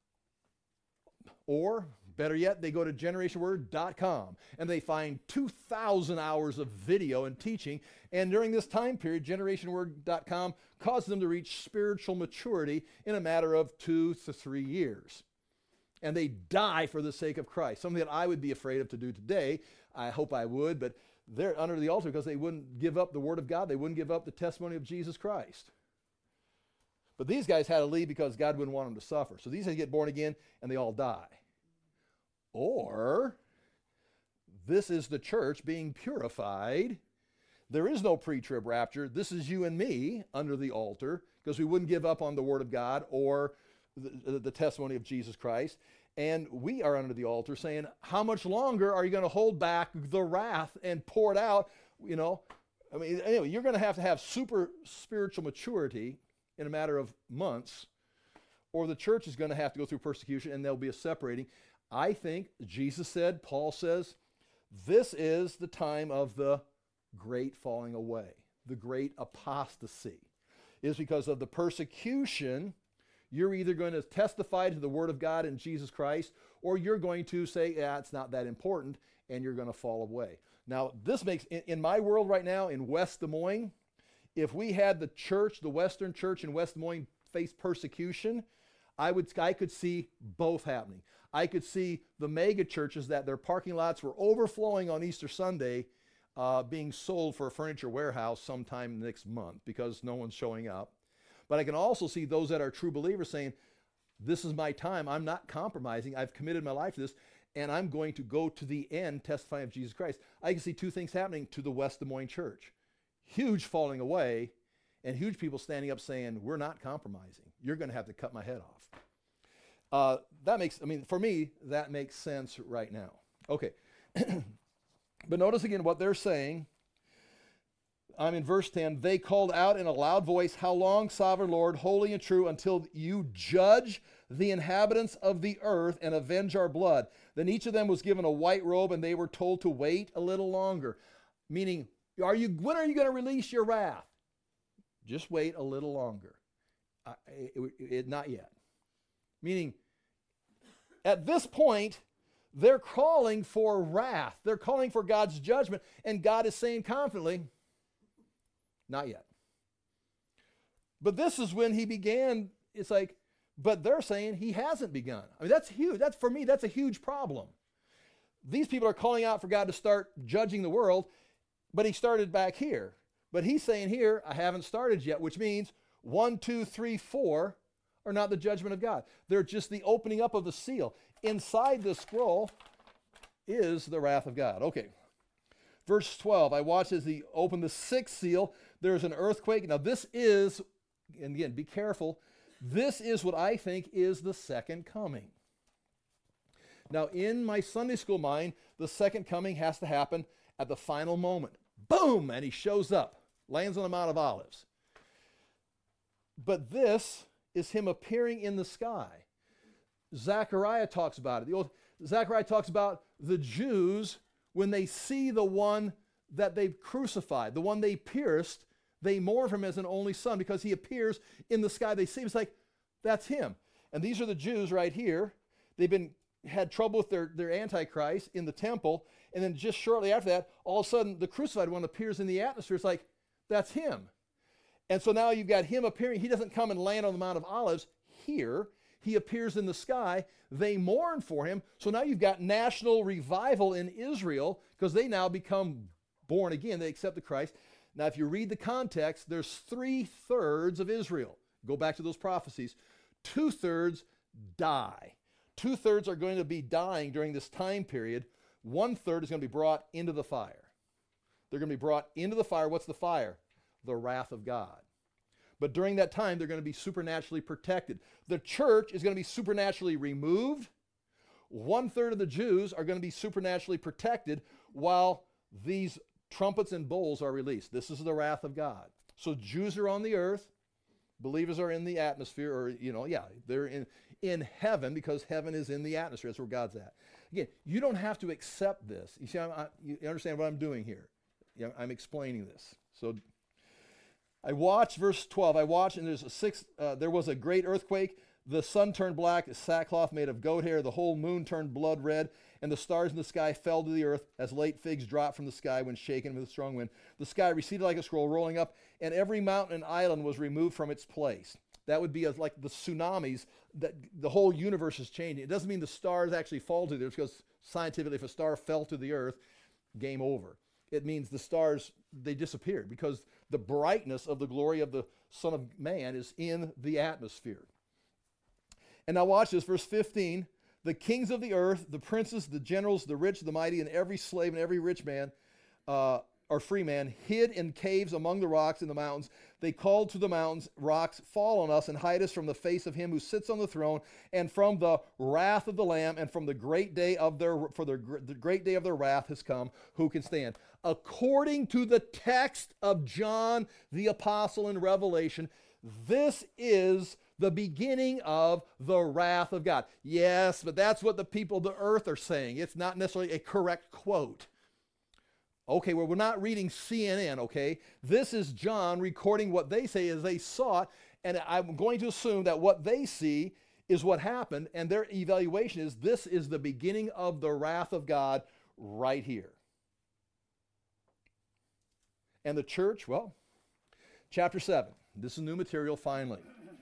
[SPEAKER 1] or better yet, they go to generationword.com and they find 2,000 hours of video and teaching. And during this time period, generationword.com causes them to reach spiritual maturity in a matter of 2 to 3 years. And they die for the sake of Christ. Something that I would be afraid of to do today. I hope I would, but they're under the altar because they wouldn't give up the Word of God. They wouldn't give up the testimony of Jesus Christ. But these guys had to leave because God wouldn't want them to suffer. So these guys get born again and they all die. Or this is the church being purified. There is no pre-trib rapture. This is you and me under the altar because we wouldn't give up on the Word of God or the testimony of Jesus Christ. And we are under the altar saying, how much longer are you going to hold back the wrath and pour it out? You know, I mean, anyway, you're going to have super spiritual maturity in a matter of months, or the church is going to have to go through persecution and there'll be a separating. I think Jesus said, Paul says, this is the time of the great falling away, the great apostasy. It is because of the persecution. You're either going to testify to the Word of God in Jesus Christ, or you're going to say, yeah, it's not that important, and you're going to fall away. Now, this makes, in my world right now, in West Des Moines, if we had the church, the Western church in West Des Moines face persecution, I could see both happening. I could see the mega churches that their parking lots were overflowing on Easter Sunday being sold for a furniture warehouse sometime next month because no one's showing up. But I can also see those that are true believers saying, this is my time. I'm not compromising. I've committed my life to this, and I'm going to go to the end testifying of Jesus Christ. I can see two things happening to the West Des Moines church. Huge falling away, and huge people standing up saying, we're not compromising. You're going to have to cut my head off. For me, that makes sense right now. Okay. But notice again what they're saying. I'm in verse 10. They called out in a loud voice, how long, sovereign Lord, holy and true, until you judge the inhabitants of the earth and avenge our blood? Then each of them was given a white robe, and they were told to wait a little longer. Meaning, when are you going to release your wrath? Just wait a little longer. Not yet. Meaning, at this point, they're calling for wrath. They're calling for God's judgment. And God is saying confidently, not yet. But this is when he began. It's like, but they're saying he hasn't begun. I mean, that's huge. For me, that's a huge problem. These people are calling out for God to start judging the world, but he started back here. But he's saying here, I haven't started yet, which means 1, 2, 3, 4 are not the judgment of God. They're just the opening up of the seal. Inside the scroll is the wrath of God. Okay. Verse 12, I watched as he opened the 6th seal. There's an earthquake. Now this is, and again, be careful, this is what I think is the second coming. Now in my Sunday school mind, the second coming has to happen at the final moment. Boom! And he shows up, lands on the Mount of Olives. But this is him appearing in the sky. Zechariah talks about it. Zechariah talks about the Jews, when they see the one that they've crucified, the one they pierced, they mourn for him as an only son because he appears in the sky. They see him. It's like, that's him. And these are the Jews right here. They've had trouble with their Antichrist in the temple. And then just shortly after that, all of a sudden, the crucified one appears in the atmosphere. It's like, that's him. And so now you've got him appearing. He doesn't come and land on the Mount of Olives here. He appears in the sky. They mourn for him. So now you've got national revival in Israel because they now become born again. They accept the Christ. Now, if you read the context, there's 3/3 of Israel. Go back to those prophecies. 2/3 die. 2/3 are going to be dying during this time period. 1/3 is going to be brought into the fire. They're going to be brought into the fire. What's the fire? The wrath of God. But during that time, they're going to be supernaturally protected. The church is going to be supernaturally removed. 1/3 of the Jews are going to be supernaturally protected while these trumpets and bowls are released. This is the wrath of God. So Jews are on the earth. Believers are in the atmosphere, or, they're in heaven because heaven is in the atmosphere. That's where God's at. Again, you don't have to accept this. You see, you understand what I'm doing here. I'm explaining this. So I watched, verse 12, and there was a great earthquake. The sun turned black as sackcloth made of goat hair. The whole moon turned blood red, and the stars in the sky fell to the earth as late figs drop from the sky when shaken with a strong wind. The sky receded like a scroll rolling up, and every mountain and island was removed from its place. That would be like the tsunamis, that the whole universe is changing. It doesn't mean the stars actually fall to the earth, because scientifically, if a star fell to the earth, game over. It means the stars, they disappeared because the brightness of the glory of the Son of Man is in the atmosphere. And now watch this, verse 15. The kings of the earth, the princes, the generals, the rich, the mighty, and every slave and every rich man or free man hid in caves among the rocks in the mountains. They called to the mountains, rocks, fall on us and hide us from the face of him who sits on the throne and from the wrath of the Lamb and from the great day of the great day of their wrath has come. Who can stand? According to the text of John the Apostle in Revelation, this is the beginning of the wrath of God. Yes, but that's what the people of the earth are saying. It's not necessarily a correct quote. Okay, well, we're not reading CNN, okay? This is John recording what they say as they saw it, and I'm going to assume that what they see is what happened, and their evaluation is this is the beginning of the wrath of God right here. And the church, well, chapter 7. This is new material finally.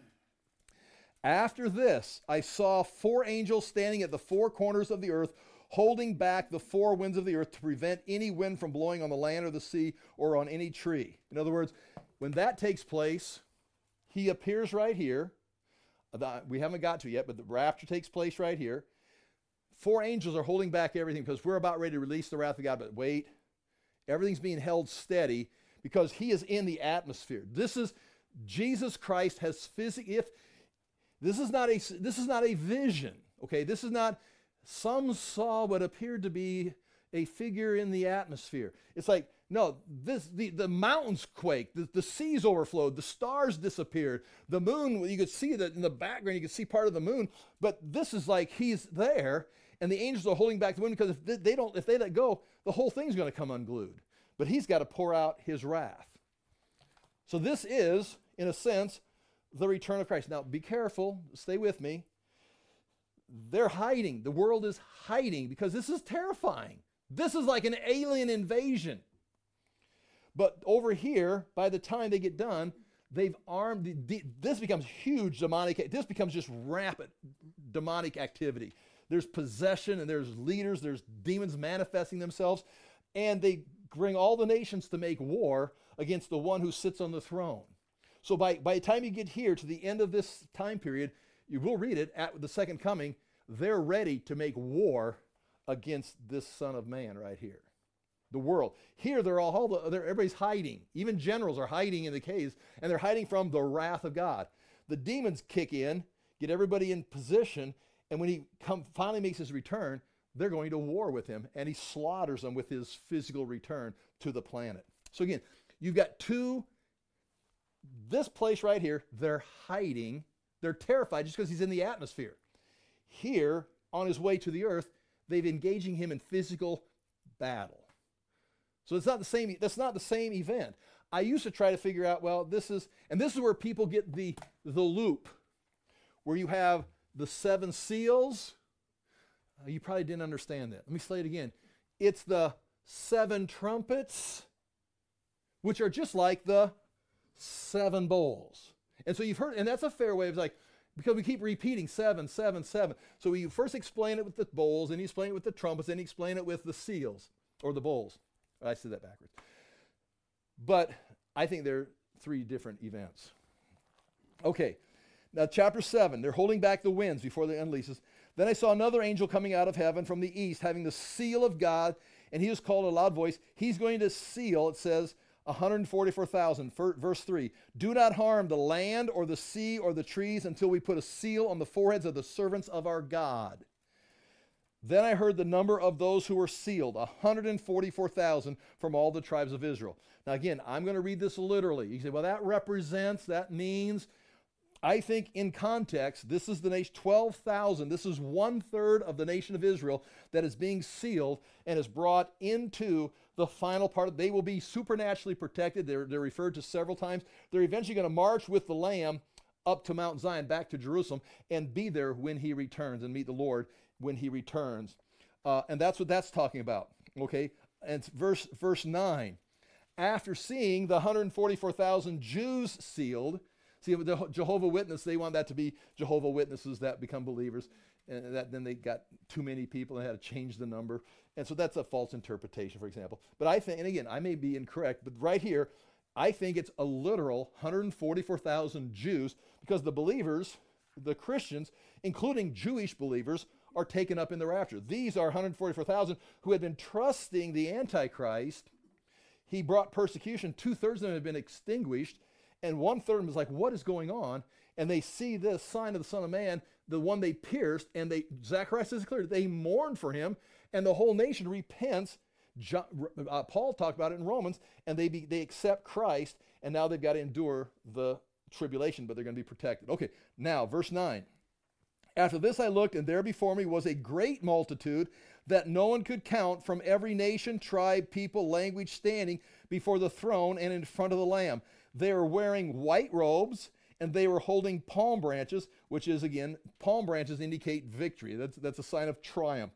[SPEAKER 1] After this, I saw 4 angels standing at the 4 corners of the earth, holding back the 4 winds of the earth to prevent any wind from blowing on the land or the sea or on any tree. In other words, when that takes place, he appears right here. We haven't got to yet, but the rapture takes place right here. 4 angels are holding back everything because we're about ready to release the wrath of God. But wait, everything's being held steady because he is in the atmosphere. This is Jesus Christ has physically. This is not a vision, okay? This is not, some saw what appeared to be a figure in the atmosphere. It's like, no, the mountains quaked, the seas overflowed, the stars disappeared, the moon, you could see that in the background, you could see part of the moon, but this is like he's there, and the angels are holding back the wind because if they let go, the whole thing's going to come unglued. But he's got to pour out his wrath. So this is, in a sense, the return of Christ. Now, be careful. Stay with me. They're hiding. The world is hiding because this is terrifying. This is like an alien invasion. But over here, by the time they get done, they've armed. This becomes huge demonic. This becomes just rapid demonic activity. There's possession and there's leaders. There's demons manifesting themselves. And they bring all the nations to make war against the one who sits on the throne. So by the time you get here to the end of this time period, you will read it at the second coming, they're ready to make war against this Son of Man right here. The world. Here, everybody's hiding. Even generals are hiding in the caves, and they're hiding from the wrath of God. The demons kick in, get everybody in position, and when he finally makes his return, they're going to war with him, and he slaughters them with his physical return to the planet. So again, you've got this place right here, they're hiding. They're terrified just because he's in the atmosphere. Here, on his way to the earth, they've engaging him in physical battle. So that's not the same event. I used to try to figure out, well, this is where people get the loop, where you have the 7 seals. You probably didn't understand that. Let me say it again. It's the 7 trumpets, which are just like the 7 bowls. And so you've heard, and that's a fair way of like, because we keep repeating 7, 7, 7. So you first explain it with the bowls, then you explain it with the trumpets, then you explain it with the seals, or the bowls. I said that backwards. But I think they're 3 different events. Okay, now chapter 7, they're holding back the winds before the unleashes. Then I saw another angel coming out of heaven from the east, having the seal of God, and he was called in a loud voice. He's going to seal, it says, 144,000. Verse 3, do not harm the land or the sea or the trees until we put a seal on the foreheads of the servants of our God. Then I heard the number of those who were sealed, 144,000 from all the tribes of Israel. Now again, I'm going to read this literally. You say, well, that means, I think in context, this is the nation, 12,000. This is 1/3 of the nation of Israel that is being sealed and is brought into the final part. They will be supernaturally protected. They're referred to several times. They're eventually going to march with the Lamb up to Mount Zion, back to Jerusalem, and be there when he returns and meet the Lord when he returns. And that's what that's talking about. Okay? And verse 9. After seeing the 144,000 Jews sealed, see, the Jehovah Witness, they want that to be Jehovah Witnesses that become believers. And then they got too many people and had to change the number. And so that's a false interpretation, for example. But I think, and again, I may be incorrect, but right here, I think it's a literal 144,000 Jews, because the believers, the Christians, including Jewish believers, are taken up in the rapture. These are 144,000 who had been trusting the Antichrist. He brought persecution. 2/3 of them had been extinguished, and 1/3 of them is like, what is going on? And they see this sign of the Son of Man, the one they pierced, and Zacharias says clearly, they mourn for him, and the whole nation repents. Paul talked about it in Romans, and they accept Christ, and now they've got to endure the tribulation, but they're going to be protected. Okay, now verse 9. After this I looked, and there before me was a great multitude that no one could count, from every nation, tribe, people, language, standing before the throne and in front of the Lamb. They were wearing white robes, and they were holding palm branches, which is, again, palm branches indicate victory. That's a sign of triumph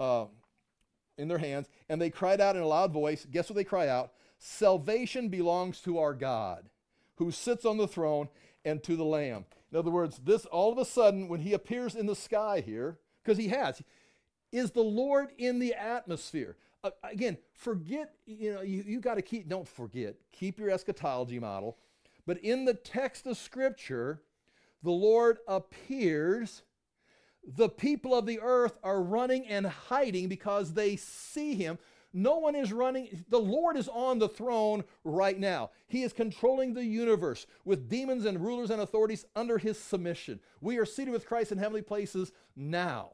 [SPEAKER 1] in their hands. And they cried out in a loud voice. Guess what they cry out? Salvation belongs to our God, who sits on the throne, and to the Lamb. In other words, this all of a sudden, when he appears in the sky here, because he has, is the Lord in the atmosphere. Again, forget, you got to don't forget, keep your eschatology model. But in the text of Scripture, the Lord appears. The people of the earth are running and hiding because they see him. No one is running. The Lord is on the throne right now. He is controlling the universe with demons and rulers and authorities under his submission. We are seated with Christ in heavenly places now.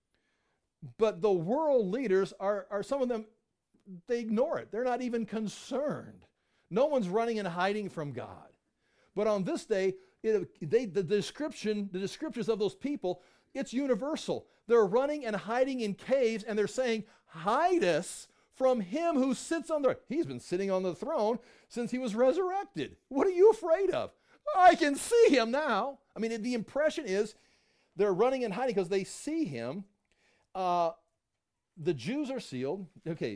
[SPEAKER 1] But the world leaders are some of them, they ignore it. They're not even concerned. No one's running and hiding from God. But on this day, the descriptions of those people, it's universal. They're running and hiding in caves, and they're saying, hide us from him who sits on the... He's been sitting on the throne since he was resurrected. What are you afraid of? I can see him now. I mean, the impression is they're running and hiding because they see him. The Jews are sealed. Okay.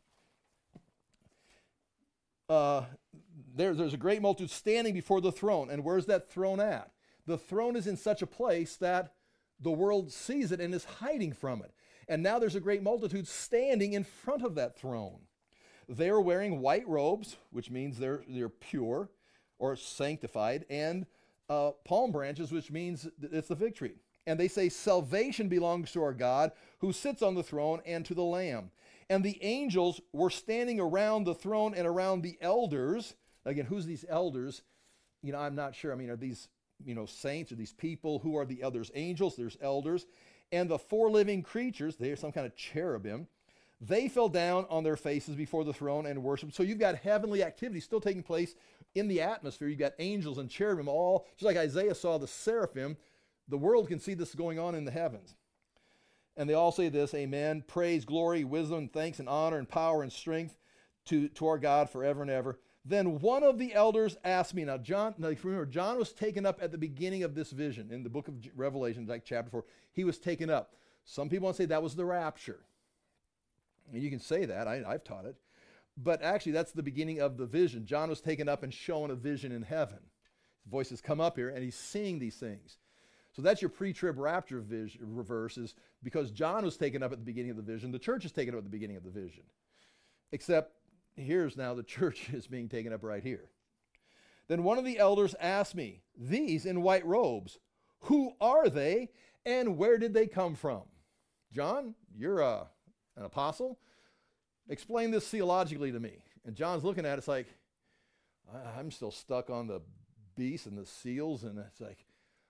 [SPEAKER 1] There's a great multitude standing before the throne. And where's that throne at? The throne is in such a place that the world sees it and is hiding from it. And now there's a great multitude standing in front of that throne. They are wearing white robes, which means they're pure or sanctified, and palm branches, which means it's the victory. And they say, salvation belongs to our God, who sits on the throne, and to the Lamb. And the angels were standing around the throne and around the elders. Again, who's these elders? I'm not sure. I mean, are these, saints? Are these people? Who are the others? Angels, there's elders. And the 4 living creatures, they are some kind of cherubim, they fell down on their faces before the throne and worshiped. So you've got heavenly activity still taking place in the atmosphere. You've got angels and cherubim all, just like Isaiah saw the seraphim. The world can see this going on in the heavens. And they all say this, amen, praise, glory, wisdom, thanks, and honor, and power, and strength to our God forever and ever. Then one of the elders asked me, now remember, John was taken up at the beginning of this vision in the book of Revelation, like chapter 4. He was taken up. Some people want to say that was the rapture. And you can say that. I've taught it. But actually, that's the beginning of the vision. John was taken up and shown a vision in heaven. His voice has come up here, and he's seeing these things. So that's your pre-trib rapture verses, because John was taken up at the beginning of the vision. The church is taken up at the beginning of the vision. Except here's now the church is being taken up right here. Then one of the elders asked me, these in white robes, who are they and where did they come from? John, you're an apostle? Explain this theologically to me. And John's looking at it, it's like, I'm still stuck on the beast and the seals, and it's like,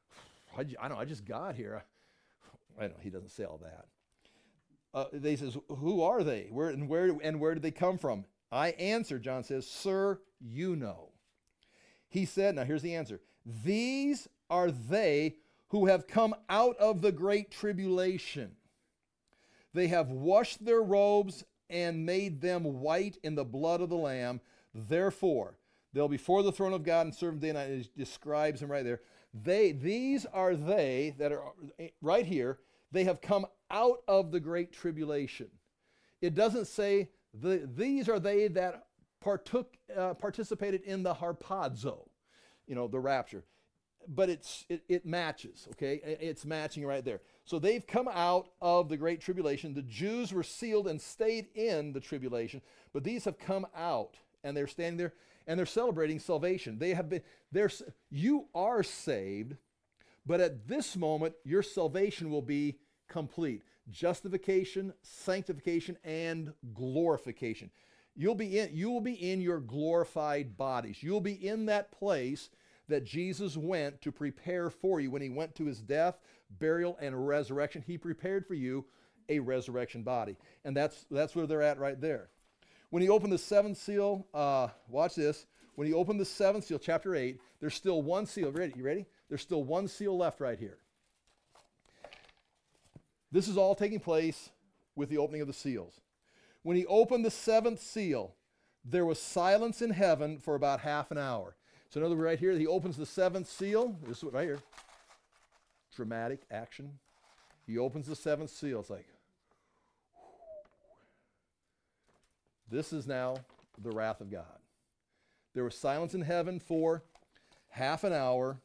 [SPEAKER 1] I just got here. I don't know, he doesn't say all that. They says, who are they? Where did they come from? I answered, John says, sir, you know. He said, now here's the answer. These are they who have come out of the great tribulation. They have washed their robes and made them white in the blood of the Lamb. Therefore, they'll be before the throne of God and serve him day and night. It describes them right there. These are they that are right here. They have come out of the great tribulation. It doesn't say these are they that participated in the harpazo, the rapture. But it matches, okay? It's matching right there. So they've come out of the great tribulation. The Jews were sealed and stayed in the tribulation, but these have come out, and they're standing there, and they're celebrating salvation. You are saved, but at this moment, your salvation will be complete. Justification, sanctification, and glorification. You will be in your glorified bodies. You'll be in that place that Jesus went to prepare for you. When he went to his death, burial, and resurrection, he prepared for you a resurrection body. And that's where they're at right there. When he opened the seventh seal, watch this. When he opened the seventh seal, chapter 8, there's still one seal. You ready? There's still one seal left right here. This is all taking place with the opening of the seals. When he opened the seventh seal, there was silence in heaven for about half an hour. So in other words, right here, he opens the seventh seal. This is right here. Dramatic action. He opens the seventh seal. It's like, this is now the wrath of God. There was silence in heaven for half an hour.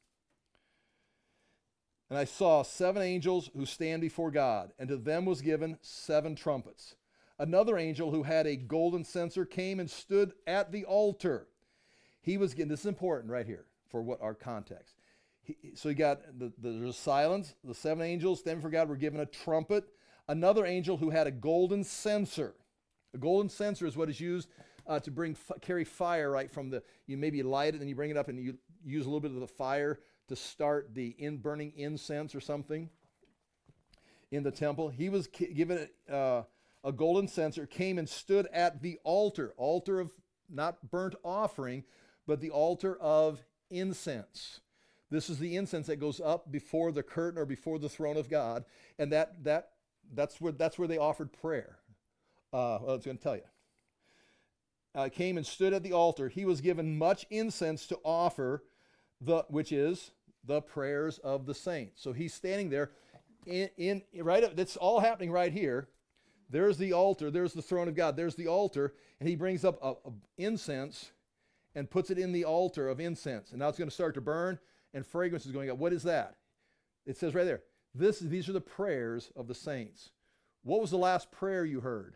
[SPEAKER 1] And I saw 7 angels who stand before God, and to them was given 7 trumpets. Another angel who had a golden censer came and stood at the altar. This is important right here for what our context. So you got the silence. The 7 angels standing before God were given a trumpet. Another angel who had a golden censer. A golden censer is what is used to carry fire right from you maybe light it and you bring it up and you use a little bit of the fire to start the burning incense or something in the temple. He was given a golden censer, came and stood at the altar of not burnt offering, but the altar of incense. This is the incense that goes up before the curtain or before the throne of God, and that's where they offered prayer. I was going to tell you. Came and stood at the altar. He was given much incense to offer, which is the prayers of the saints. So he's standing there, right up. That's all happening right here. There's the altar. There's the throne of God. There's the altar, and he brings up a incense and puts it in the altar of incense. And now it's going to start to burn, and fragrance is going up. What is that? It says right there, these are the prayers of the saints. What was the last prayer you heard?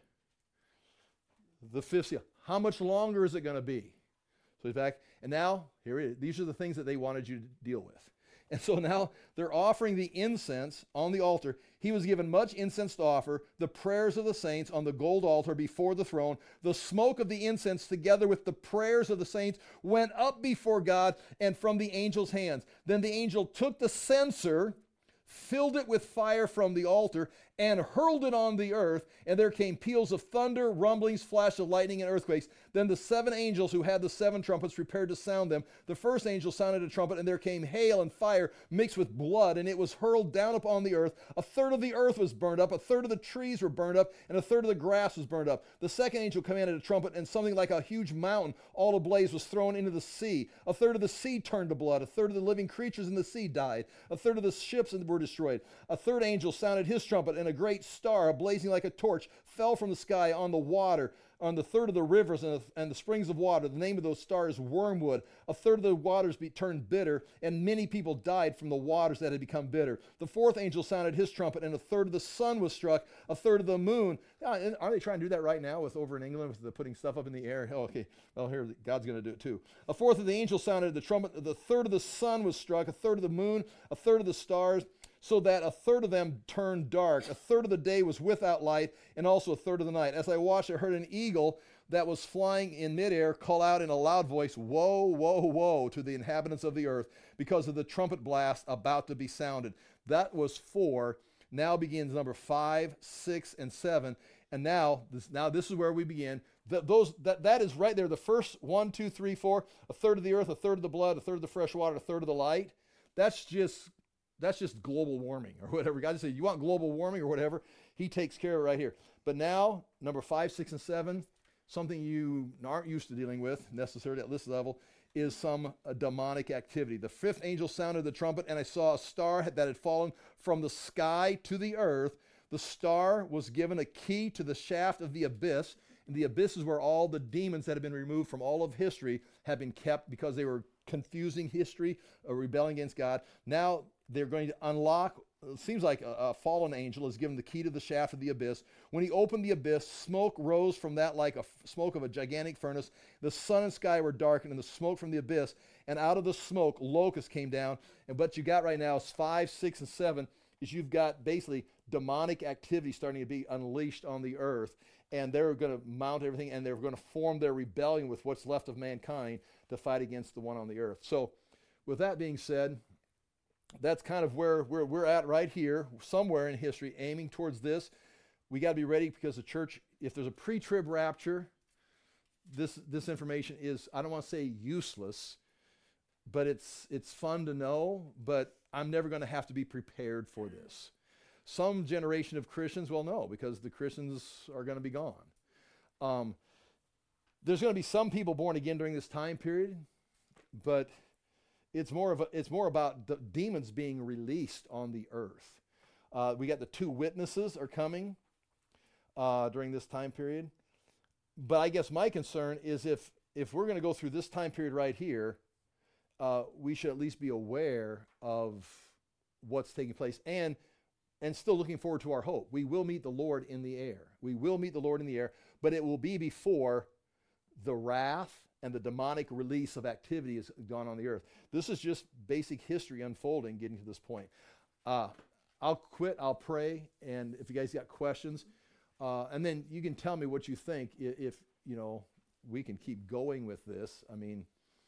[SPEAKER 1] The fifth seal. How much longer is it going to be? So he's back. And now, here it is. These are the things that they wanted you to deal with. And so now they're offering the incense on the altar. He was given much incense to offer, the prayers of the saints on the gold altar before the throne. The smoke of the incense together with the prayers of the saints went up before God and from the angel's hands. Then the angel took the censer, filled it with fire from the altar, and hurled it on the earth, and there came peals of thunder, rumblings, flash of lightning, and earthquakes. Then the 7 angels who had the 7 trumpets prepared to sound them. The first angel sounded a trumpet, and there came hail and fire mixed with blood, and it was hurled down upon the earth. A third of the earth was burned up, a third of the trees were burned up, and a third of the grass was burned up. The second angel commanded a trumpet, and something like a huge mountain, all ablaze, was thrown into the sea. A third of the sea turned to blood. A third of the living creatures in the sea died. A third of the ships were destroyed. A third angel sounded his trumpet, and a great star, blazing like a torch, fell from the sky on the water. on the third of the rivers and the springs of water. The name of those stars, wormwood. A third of the waters turned bitter, and many people died from the waters that had become bitter. The fourth angel sounded his trumpet, and a third of the sun was struck, a third of the moon. Are they trying to do that right now over in England with the putting stuff up in the air? Oh, okay, well, here, God's going to do it too. A fourth of the angel sounded the trumpet, the third of the sun was struck, a third of the moon, a third of the stars, so that a third of them turned dark. A third of the day was without light, and also a third of the night. As I watched, I heard an eagle that was flying in midair call out in a loud voice, "Woe, woe, woe to the inhabitants of the earth, because of the trumpet blast about to be sounded." That was 4. Now begins number 5, 6, and 7. And now this is where we begin. That is right there. The first 1, 2, 3, 4, a third of the earth, a third of the blood, a third of the fresh water, a third of the light. That's just global warming or whatever. God just said, you want global warming or whatever? He takes care of it right here. But now, number 5, 6, and 7, something you aren't used to dealing with necessarily at this level, is some demonic activity. The fifth angel sounded the trumpet, and I saw a star that had fallen from the sky to the earth. The star was given a key to the shaft of the abyss, and the abyss is where all the demons that have been removed from all of history have been kept because they were confusing history, rebelling against God. Now they're going to unlock. It seems like a fallen angel is given the key to the shaft of the abyss. When he opened the abyss, smoke rose from that like smoke of a gigantic furnace. The sun and sky were darkened, and the smoke from the abyss, and out of the smoke, locusts came down. And what you got right now is 5, 6, and 7, is you've got basically demonic activity starting to be unleashed on the earth. And they're going to mount everything, and they're going to form their rebellion with what's left of mankind to fight against the one on the earth. So with that being said, that's kind of where we're at right here, somewhere in history, aiming towards this. We got to be ready because the church, if there's a pre-trib rapture, this information is, I don't want to say useless, but it's fun to know, but I'm never going to have to be prepared for this. Some generation of Christians will know because the Christians are going to be gone. There's going to be some people born again during this time period, but it's more about the demons being released on the earth. We got the 2 witnesses are coming during this time period. But I guess my concern is if we're going to go through this time period right here, we should at least be aware of what's taking place and still looking forward to our hope. We will meet the Lord in the air. We will meet the Lord in the air, but it will be before the wrath and the demonic release of activity has gone on the earth. This is just basic history unfolding, getting to this point. I'll quit, I'll pray, and if you guys got questions, and then you can tell me what you think if we can keep going with this. I mean,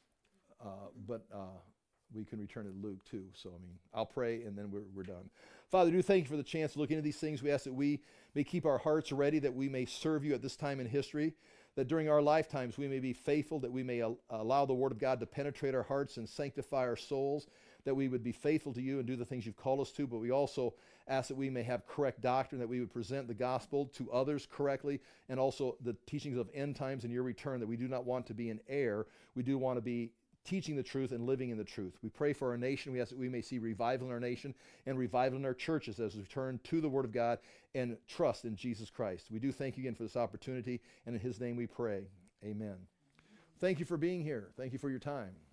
[SPEAKER 1] but we can return to Luke too. So, I mean, I'll pray, and then we're done. Father, do thank you for the chance to look into these things. We ask that we may keep our hearts ready, that we may serve you at this time in history, that during our lifetimes we may be faithful, that we may allow the Word of God to penetrate our hearts and sanctify our souls, that we would be faithful to you and do the things you've called us to, but we also ask that we may have correct doctrine, that we would present the gospel to others correctly, and also the teachings of end times and your return, that we do not want to be in error. We do want to be teaching the truth and living in the truth. We pray for our nation. We ask that we may see revival in our nation and revival in our churches as we turn to the Word of God and trust in Jesus Christ. We do thank you again for this opportunity, and in His name we pray. Amen. Thank you for being here. Thank you for your time.